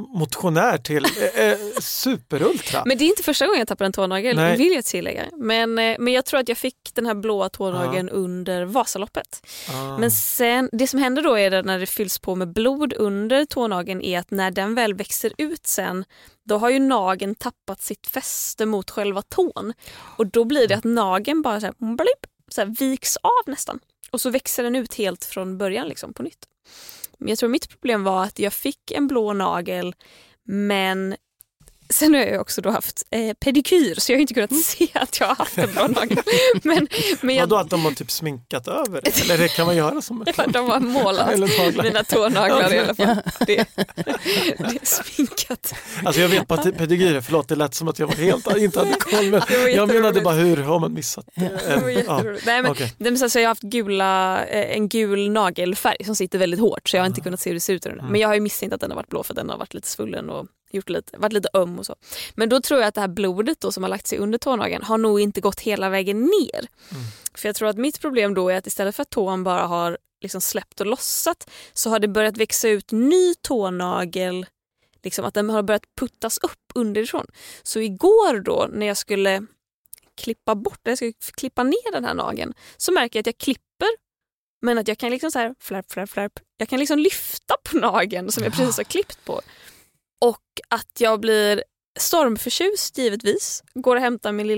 motionär till superultra. Men det är inte första gången jag tappar en tånagel, vill jag tillägga. Men jag tror att jag fick den här blåa tånageln under Vasaloppet. Men sen, det som händer då är det när det fylls på med blod under tånageln är att när den väl växer ut sen, då har ju nageln tappat sitt fäste mot själva tån. Och då blir det att nageln bara så här viks av nästan. Och så växer den ut helt från början liksom på nytt. Men jag tror mitt problem var att jag fick en blå nagel, men sen har jag också då haft pedikyr, så jag har inte kunnat se att jag har haft en blå nagel. Men vadå, att de har typ sminkat över det? Eller det kan man göra som ja, de har målat mina tånaglar i alla fall. Det är sminkat. Alltså jag vet bara pedikyr, förlåt, det lät som att jag var helt inte hade koll, men jag menade bara hur har man missat det? Nej, men så jag har haft en gul nagelfärg som sitter väldigt hårt, så jag har inte kunnat se hur det ser ut. Men jag har ju misstänkt att den har varit blå för den har varit lite svullen och varit lite öm och så. Men då tror jag att det här blodet då som har lagt sig under tånageln har nog inte gått hela vägen ner. För jag tror att mitt problem då är att istället för att tån bara har liksom släppt och lossat, så har det börjat växa ut ny tånagel, liksom att den har börjat puttas upp underifrån. Så igår då när jag skulle klippa ner den här nageln, så märker jag att jag klipper, men att jag kan liksom så här flärp. Jag kan liksom lyfta på nageln som jag precis har klippt på. Och att jag blir stormförtjust givetvis. Går och hämtar min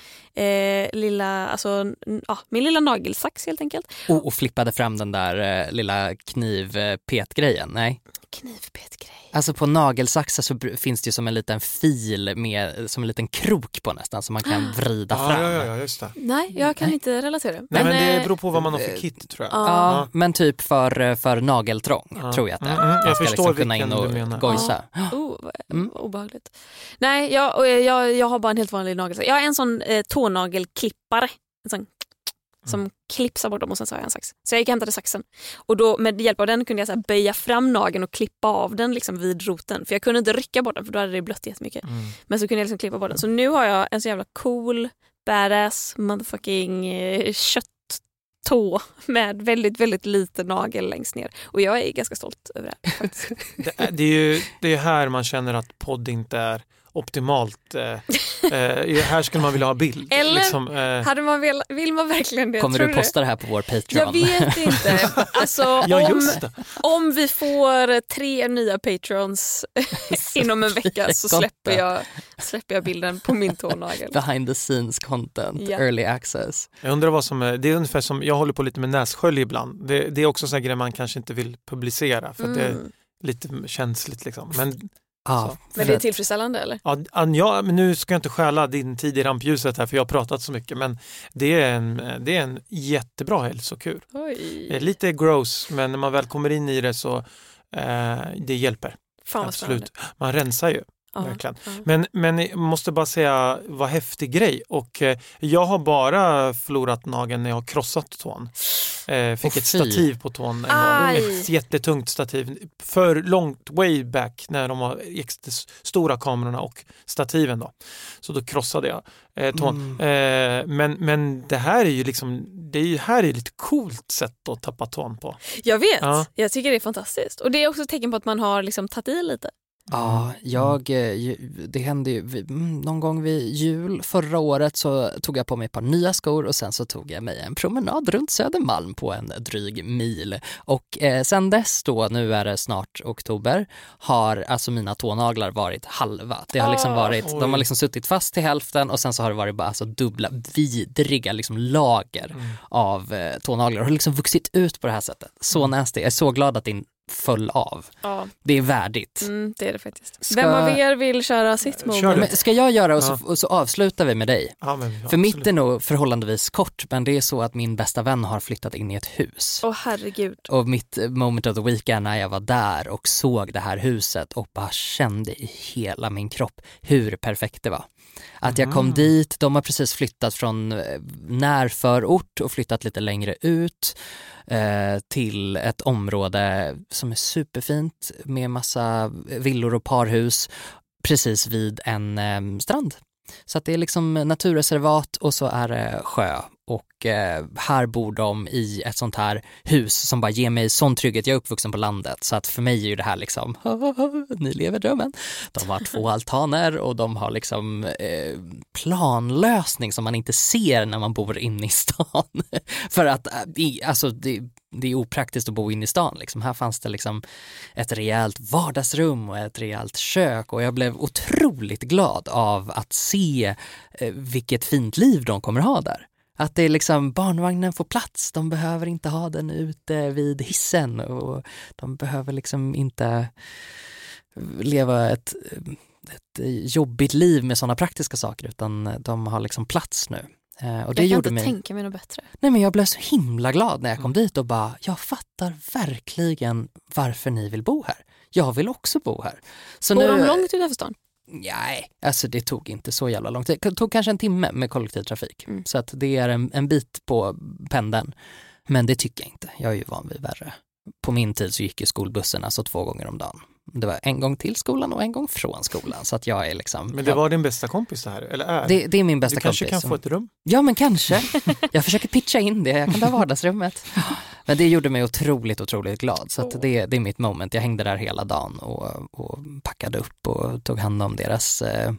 min lilla nagelsax helt enkelt. Och flippade fram den där lilla knivpetgrejen, nej? Knivpetgrej. Alltså på nagelsaxar så finns det ju som en liten fil med som en liten krok på nästan som man kan vrida fram. Ja, just det. Nej, jag kan inte relatera. Men det beror på vad man har för kit, tror jag. Ja, men typ för nageltrång tror jag att det är. Jag förstår liksom kunna in och gojsa. Obehagligt. Nej, jag har bara en helt vanlig nagelsax. Jag har en sån tånagelklippare. En sån som klipsar bort dem, och sen så har jag en sax. Så jag gick och hämtade saxen. Och då med hjälp av den kunde jag så här böja fram nageln och klippa av den liksom vid roten. För jag kunde inte rycka bort den, för då hade det blött jättemycket. Men så kunde jag liksom klippa bort den. Så nu har jag en så jävla cool, badass, motherfucking kötttå med väldigt, väldigt liten nagel längst ner. Och jag är ganska stolt över det här, faktiskt. Det är här man känner att podd inte är optimalt. Här skulle man vilja ha bild. Eller liksom, vill man verkligen det? Kommer du posta det här på vår Patreon? Jag vet inte. Alltså, om vi får 3 nya Patrons inom en vecka så släpper jag bilden på min tånagel. Behind the scenes content, early access. Jag undrar vad som är, det är ungefär som, jag håller på lite med nässkölj ibland. Det är också sån grej man kanske inte vill publicera för att det är lite känsligt liksom. Men det är tillfredsställande, eller? Ja, men nu ska jag inte stjäla din tid i rampljuset här, för jag har pratat så mycket, men det är en jättebra hälsokur. Det är lite gross, men när man väl kommer in i det så det hjälper. Fan, absolut. Man rensar ju. Verkligen. Men jag måste bara säga, vad häftig grej. Och jag har bara förlorat nageln när jag har krossat tån. Fick ett stativ på tån. Ett jättetungt stativ. För långt way back när de var stora kamerorna och stativen då. Så då krossade jag tån. Men det här är ju liksom, här är ett coolt sätt att tappa tån på. Jag vet. Ja. Jag tycker det är fantastiskt. Och det är också ett tecken på att man har liksom tagit i lite. Ja, det hände ju någon gång vid jul förra året, så tog jag på mig ett par nya skor och sen så tog jag mig en promenad runt Södermalm på en dryg mil. Och sen dess då, nu är det snart oktober, har alltså mina tånaglar varit halva. Det har liksom varit, de har liksom suttit fast till hälften och sen så har det varit bara alltså dubbla, vidriga liksom lager av tånaglar. Det har liksom vuxit ut på det här sättet. Så nästigt. Jag är så glad att din föll av. Ja. Det är värdigt. Det är det faktiskt. Vem av er vill köra sitt moment? Ska jag göra och så avslutar vi med dig? Ja, för mitt är nog förhållandevis kort, men det är så att min bästa vän har flyttat in i ett hus. Herregud. Och mitt moment of the weekend när jag var där och såg det här huset och bara kände i hela min kropp hur perfekt det var. Att jag kom dit, de har precis flyttat från närförort och flyttat lite längre ut till ett område som är superfint med massa villor och parhus precis vid en strand. Så att det är liksom naturreservat och så är det sjö och här bor de i ett sånt här hus som bara ger mig sån trygghet. Jag är uppvuxen på landet, så att för mig är ju det här liksom ni lever drömmen. De har 2 altaner och de har liksom planlösning som man inte ser när man bor inne i stan. För att alltså det är opraktiskt att bo inne i stan. Liksom. Här fanns det liksom ett rejält vardagsrum och ett rejält kök, och jag blev otroligt glad av att se vilket fint liv de kommer ha där. Att det är liksom, barnvagnen får plats, de behöver inte ha den ute vid hissen, och de behöver liksom inte leva ett jobbigt liv med sådana praktiska saker, utan de har liksom plats nu. Och det jag gjorde kan inte tänka mig något bättre. Nej, men jag blev så himla glad när jag kom dit och bara, jag fattar verkligen varför ni vill bo här. Jag vill också bo här. Så bor nu, de långt utanför stan? Nej, alltså det tog inte så jävla lång tid. Det tog kanske en timme med kollektivtrafik. Så att det är en bit på pendeln. Men det tycker jag inte. Jag är ju van vid värre. På min tid så gick ju skolbussen alltså 2 gånger om dagen. Det var en gång till skolan och en gång från skolan. Så att jag är liksom... Men det var din bästa kompis det här? Eller är? Det är min bästa kompis. Du kanske kan få ett rum? Ja, men kanske. Jag försöker pitcha in det. Jag kan ta vardagsrummet. Men det gjorde mig otroligt glad. Så att det är mitt moment. Jag hängde där hela dagen och packade upp och tog hand om deras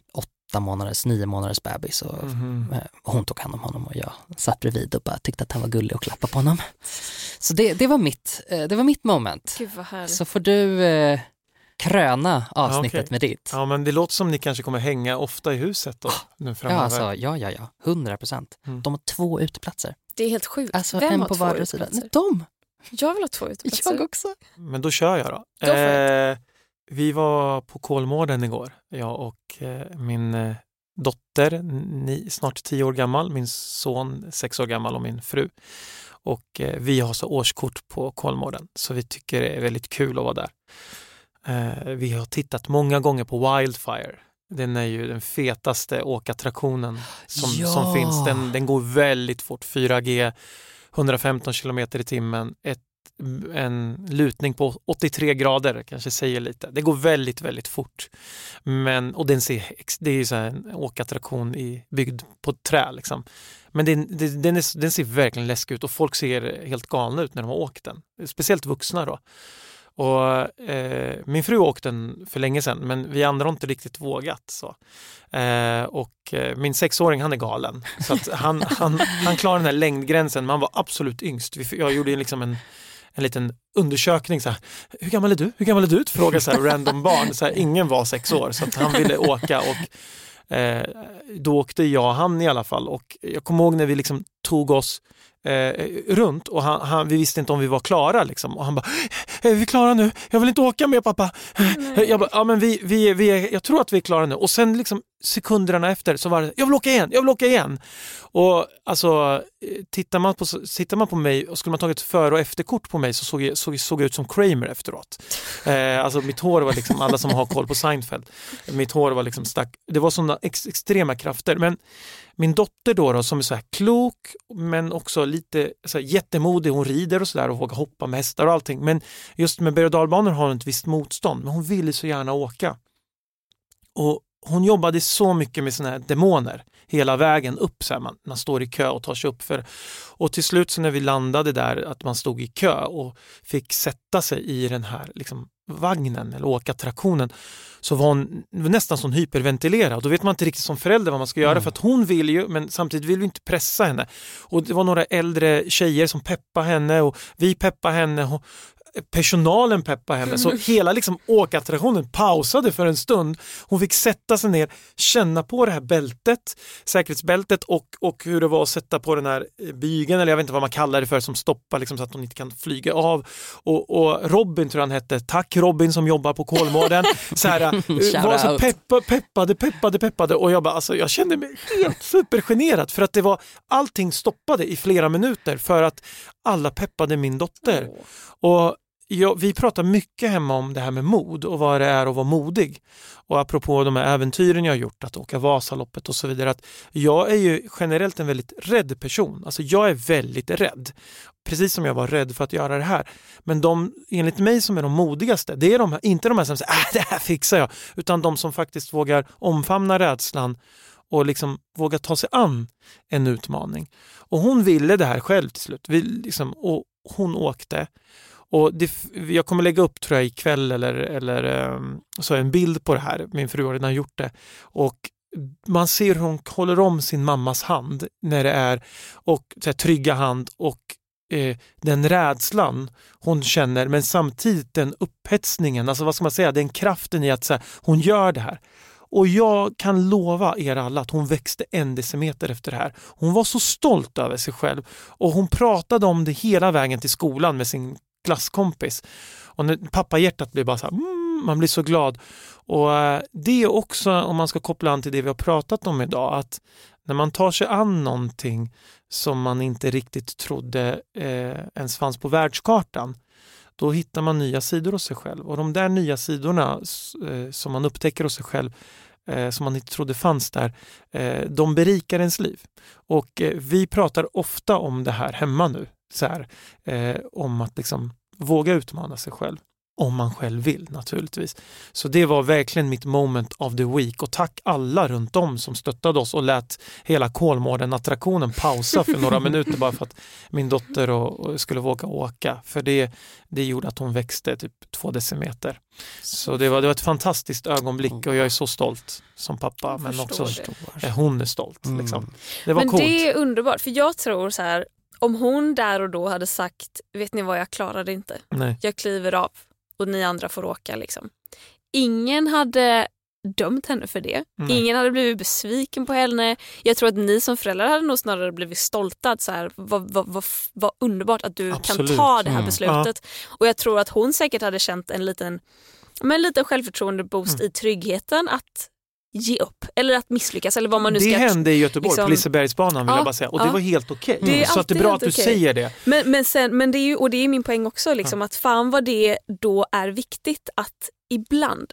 9 månaders bebis. Och hon tog hand om honom och jag satt bredvid och bara tyckte att han var gullig och klappade på honom. Så det var mitt moment. Gud vad härligt. Så får du... kröna avsnittet med ditt. Ja, men det låter som ni kanske kommer hänga ofta i huset då, nu framöver. Ja, alltså, 100%. De har 2 uteplatser. Det är helt sjukt. Alltså, vem en har på 2 vardera sida. uteplatser? De! Jag vill ha 2 uteplatser. Jag också. Men då kör jag då. Vi var på Kolmården igår. Jag och min dotter, snart 10 år gammal, min son 6 år gammal och min fru. Och vi har så årskort på Kolmården, så vi tycker det är väldigt kul att vara där. Vi har tittat många gånger på Wildfire. Den är ju den fetaste åkattraktionen som finns. Den går väldigt fort, 4G, 115 km i timmen, en lutning på 83 grader, kanske säger lite. Det går väldigt, väldigt fort. Och det är ju så här en åkattraktion byggd på trä liksom. Men den ser verkligen läskig ut och folk ser helt galna ut när de har åkt den. Speciellt vuxna då. Och min fru åkte den för länge sedan, men vi andra har inte riktigt vågat så. Och min 6-åring, han är galen. Så att han klarar den här längdgränsen. Man var absolut yngst. Jag gjorde liksom en liten undersökning så här, hur gammal är du? Fråga så här random barn, så här, ingen var 6 år så att han ville åka, och då åkte jag och han i alla fall, och jag kommer ihåg när vi liksom tog oss runt och vi visste inte om vi var klara liksom, och han bara, är vi klara nu? Jag vill inte åka med pappa. Jag bara, ja men jag tror att vi är klara nu, och sen liksom sekunderna efter så var det, jag vill åka igen. Och alltså tittar man på mig och skulle man tagit före- och efterkort på mig så såg jag ut som Kramer efteråt. Alltså mitt hår var liksom, alla som har koll på Seinfeld, mitt hår var liksom det var sådana extrema krafter. Men min dotter då som är så här klok men också lite så här jättemodig, hon rider och sådär och vågar hoppa med hästar och allting, men just med berg- och dalbanor har hon ett visst motstånd, men hon ville så gärna åka. Och hon jobbade så mycket med såna här demoner hela vägen upp, så här, man står i kö och tar sig upp för. Och till slut så när vi landade där, att man stod i kö och fick sätta sig i den här liksom vagnen eller åkattraktionen, så var hon nästan som hyperventilerad. Då vet man inte riktigt som förälder vad man ska göra, för att hon vill ju, men samtidigt vill vi inte pressa henne. Och det var några äldre tjejer som peppade henne och vi peppade henne och personalen peppade henne. Så hela liksom åkattraktionen pausade för en stund. Hon fick sätta sig ner, känna på det här bältet, säkerhetsbältet, och hur det var att sätta på den här bygeln, eller jag vet inte vad man kallar det för, som stoppar liksom, så att hon inte kan flyga av. Och Robin tror han hette, tack Robin som jobbar på Kolmården, så här, var så peppade, och jag bara, alltså, jag kände mig helt supergenerad, för att det var, allting stoppade i flera minuter för att alla peppade min dotter. Och vi pratar mycket hemma om det här med mod och vad det är att vara modig. Och apropå de här äventyren jag har gjort, att åka Vasaloppet och så vidare, att jag är ju generellt en väldigt rädd person. Alltså jag är väldigt rädd. Precis som jag var rädd för att göra det här. Men de, enligt mig, som är de modigaste, det är inte de här som säger, det här fixar jag. Utan de som faktiskt vågar omfamna rädslan och liksom våga ta sig an en utmaning. Och hon ville det här själv till slut. Och hon åkte. Och jag kommer lägga upp, tror jag, ikväll eller så en bild på det här. Min fru har redan gjort det. Och man ser hur hon håller om sin mammas hand när det är, och så här, trygga hand, och den rädslan hon känner, men samtidigt den upphetsningen, alltså vad ska man säga, den kraften i att så här, hon gör det här. Och jag kan lova er alla att hon växte 1 decimeter efter det här. Hon var så stolt över sig själv, och hon pratade om det hela vägen till skolan med sin klasskompis. Och när pappahjärtat blir bara så här, man blir så glad. Och det är också, om man ska koppla an till det vi har pratat om idag, att när man tar sig an någonting som man inte riktigt trodde ens fanns på världskartan, då hittar man nya sidor hos sig själv. Och de där nya sidorna som man upptäcker hos sig själv, som man inte trodde fanns där, de berikar ens liv. Och vi pratar ofta om det här hemma nu, så här, om att liksom våga utmana sig själv. Om man själv vill, naturligtvis. Så det var verkligen mitt moment of the week. Och tack alla runt om som stöttade oss och lät hela Kolmården-attraktionen pausa för några minuter bara för att min dotter och skulle våga åka. För det gjorde att hon växte typ 2 decimeter. Så det var ett fantastiskt ögonblick, och jag är så stolt som pappa, men också hon är stolt. Liksom. Det var coolt. Det är underbart, för jag tror så här, om hon där och då hade sagt, vet ni vad, jag klarade inte. Nej. Jag kliver av och ni andra får åka. Liksom. Ingen hade dömt henne för det. Nej. Ingen hade blivit besviken på henne. Jag tror att ni som föräldrar hade nog snarare blivit stolta. Att så här, vad underbart att du Absolut. kan ta det här beslutet. Ja. Och jag tror att hon säkert hade känt en liten självförtroende-boost i tryggheten att ge upp eller att misslyckas eller vad man nu ska. Det hände i Göteborg, liksom, på Lisebergsbanan, vill jag bara säga. Och det var helt okej. Det är så att det är bra att du säger det. Men det är ju, och det är min poäng också, liksom, att fan vad det då är viktigt att ibland,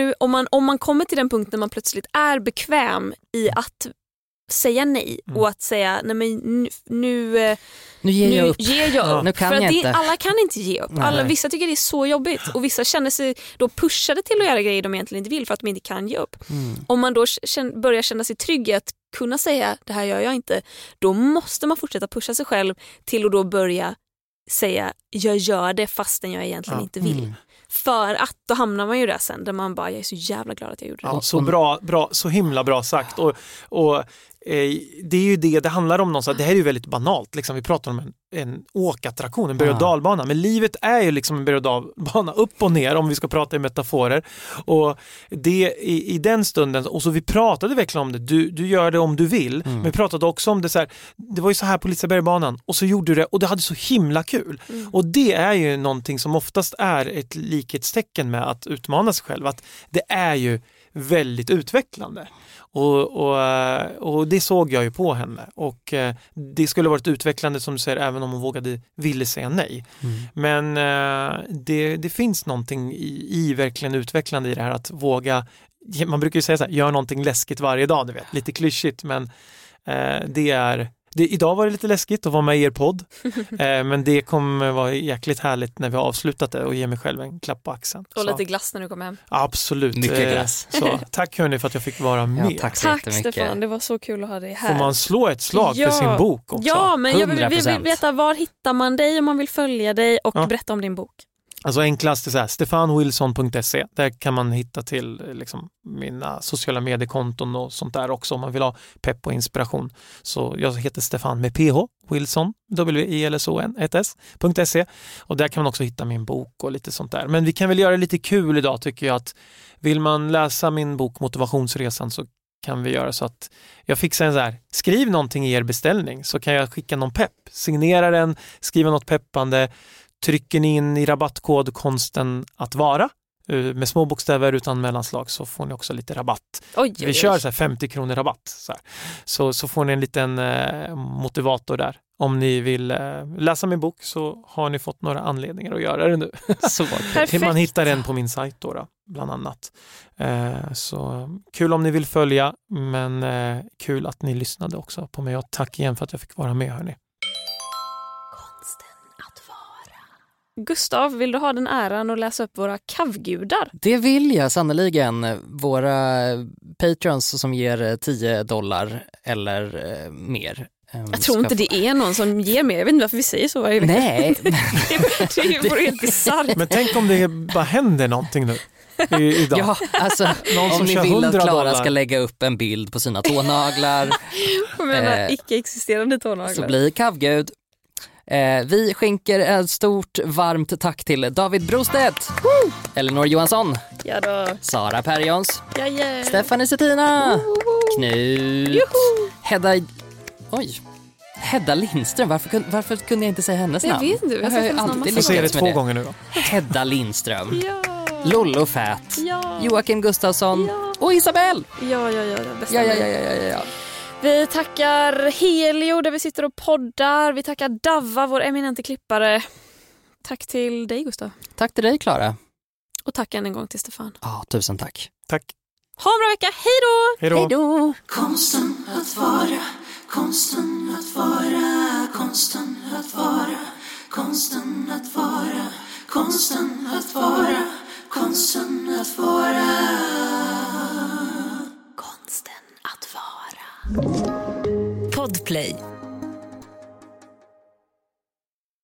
om man kommer till den punkten när man plötsligt är bekväm i att säga nej och att säga nej, men nu ger jag upp. Nu kan för jag att inte. Alla kan inte ge upp. Vissa tycker det är så jobbigt, och vissa känner sig då pushade till att göra grejer de egentligen inte vill för att de inte kan ge upp. Om man då börjar känna sig trygg i att kunna säga det här gör jag inte, då måste man fortsätta pusha sig själv till att då börja säga jag gör det fastän jag egentligen inte vill. För att då hamnar man ju där sen där man bara, jag är så jävla glad att jag gjorde det. Ja, så bra, så himla bra sagt. Och det är ju det handlar om någonstans. Det här är ju väldigt banalt. Liksom, vi pratar om en åkattraktion, en berg- och dalbana. Men livet är ju liksom en berg- och dalbana, upp och ner, om vi ska prata i metaforer. Och det i den stunden, och så vi pratade verkligen om det. Du gör det om du vill. Men vi pratade också om det så här, det var ju så här på Lisebergsbanan, och så gjorde du det, och det hade så himla kul. Och det är ju någonting som oftast är ett likhetstecken med att utmana sig själv. Att det är ju väldigt utvecklande. Och det såg jag ju på henne. Och det skulle varit utvecklande, som du säger, även om hon ville säga nej. Men det finns någonting i verkligen utvecklande i det här, att våga. Man brukar ju säga så här, gör någonting läskigt varje dag, du vet. Lite klyschigt, men idag var det lite läskigt att vara med i er podd. Men det kommer vara jäkligt härligt när vi har avslutat det, och ge mig själv en klapp på axeln. Och lite glass när du kommer hem. Absolut. Mycket glass. Så, tack hörni för att jag fick vara med. Ja, tack Stefan, det var så kul att ha dig här. Får man slå ett slag för sin bok också? Ja, men jag vill 100%. veta, var hittar man dig om man vill följa dig och berätta om din bok? Alltså enklast är så här, stefanwilson.se. Där kan man hitta till liksom mina sociala mediekonton och sånt där också, om man vill ha pepp och inspiration. Så jag heter Stefan med PH, Wilson, WILSON1S.se, och där kan man också hitta min bok och lite sånt där. Men vi kan väl göra lite kul idag, tycker jag, att vill man läsa min bok Motivationsresan, så kan vi göra så att jag fixar en så här, skriv någonting i er beställning, så kan jag skicka någon pepp, signera den, skriva något peppande. Trycker ni in i rabattkod konsten att vara med små bokstäver utan mellanslag, så får ni också lite rabatt. Vi kör så här 50 kronor rabatt. Så får ni en liten motivator där. Om ni vill läsa min bok, så har ni fått några anledningar att göra det nu. Så man hittar den på min sajt då, bland annat. Så kul om ni vill följa, men kul att ni lyssnade också på mig. Och tack igen för att jag fick vara med, hörni. Gustav, vill du ha den äran att läsa upp våra kavgudar? Det vill jag sannoliken. Våra patrons som ger $10 eller mer. Jag tror inte det är någon som ger mer. Jag vet inte varför vi säger så varje vecka. Nej. det vore helt bisarrt. Men tänk om det bara händer någonting nu idag. Ja, alltså, om ni vill att Klara ska lägga upp en bild på sina tånaglar. Jag menar icke-existerande tånaglar. Så blir kavgud. Vi skänker ett stort varmt tack till David Brostedt, Elinor Johansson, ja då. Sara Perjons, Yeah. Stefanie Settina, Knut, Hedda Lindström. Varför kunde jag inte säga hennes namn? Jag vet inte. Jag har alltid får säga det 2 gånger nu då. Hedda Lindström, Ja. Lollo Fät, Ja. Joakim Gustafsson och Isabel. Ja. Ja. Vi tackar Helio där vi sitter och poddar. Vi tackar Davva, vår eminente klippare. Tack till dig, Gustav. Tack till dig, Klara. Och tack än en gång till Stefan. Ja, tusen tack. Tack. Ha en bra vecka. Hej då! Hej då. Konsten att vara, konsten att vara, konsten att vara, konsten att vara, konsten att vara, konsten att vara, konsten att vara. Podplay.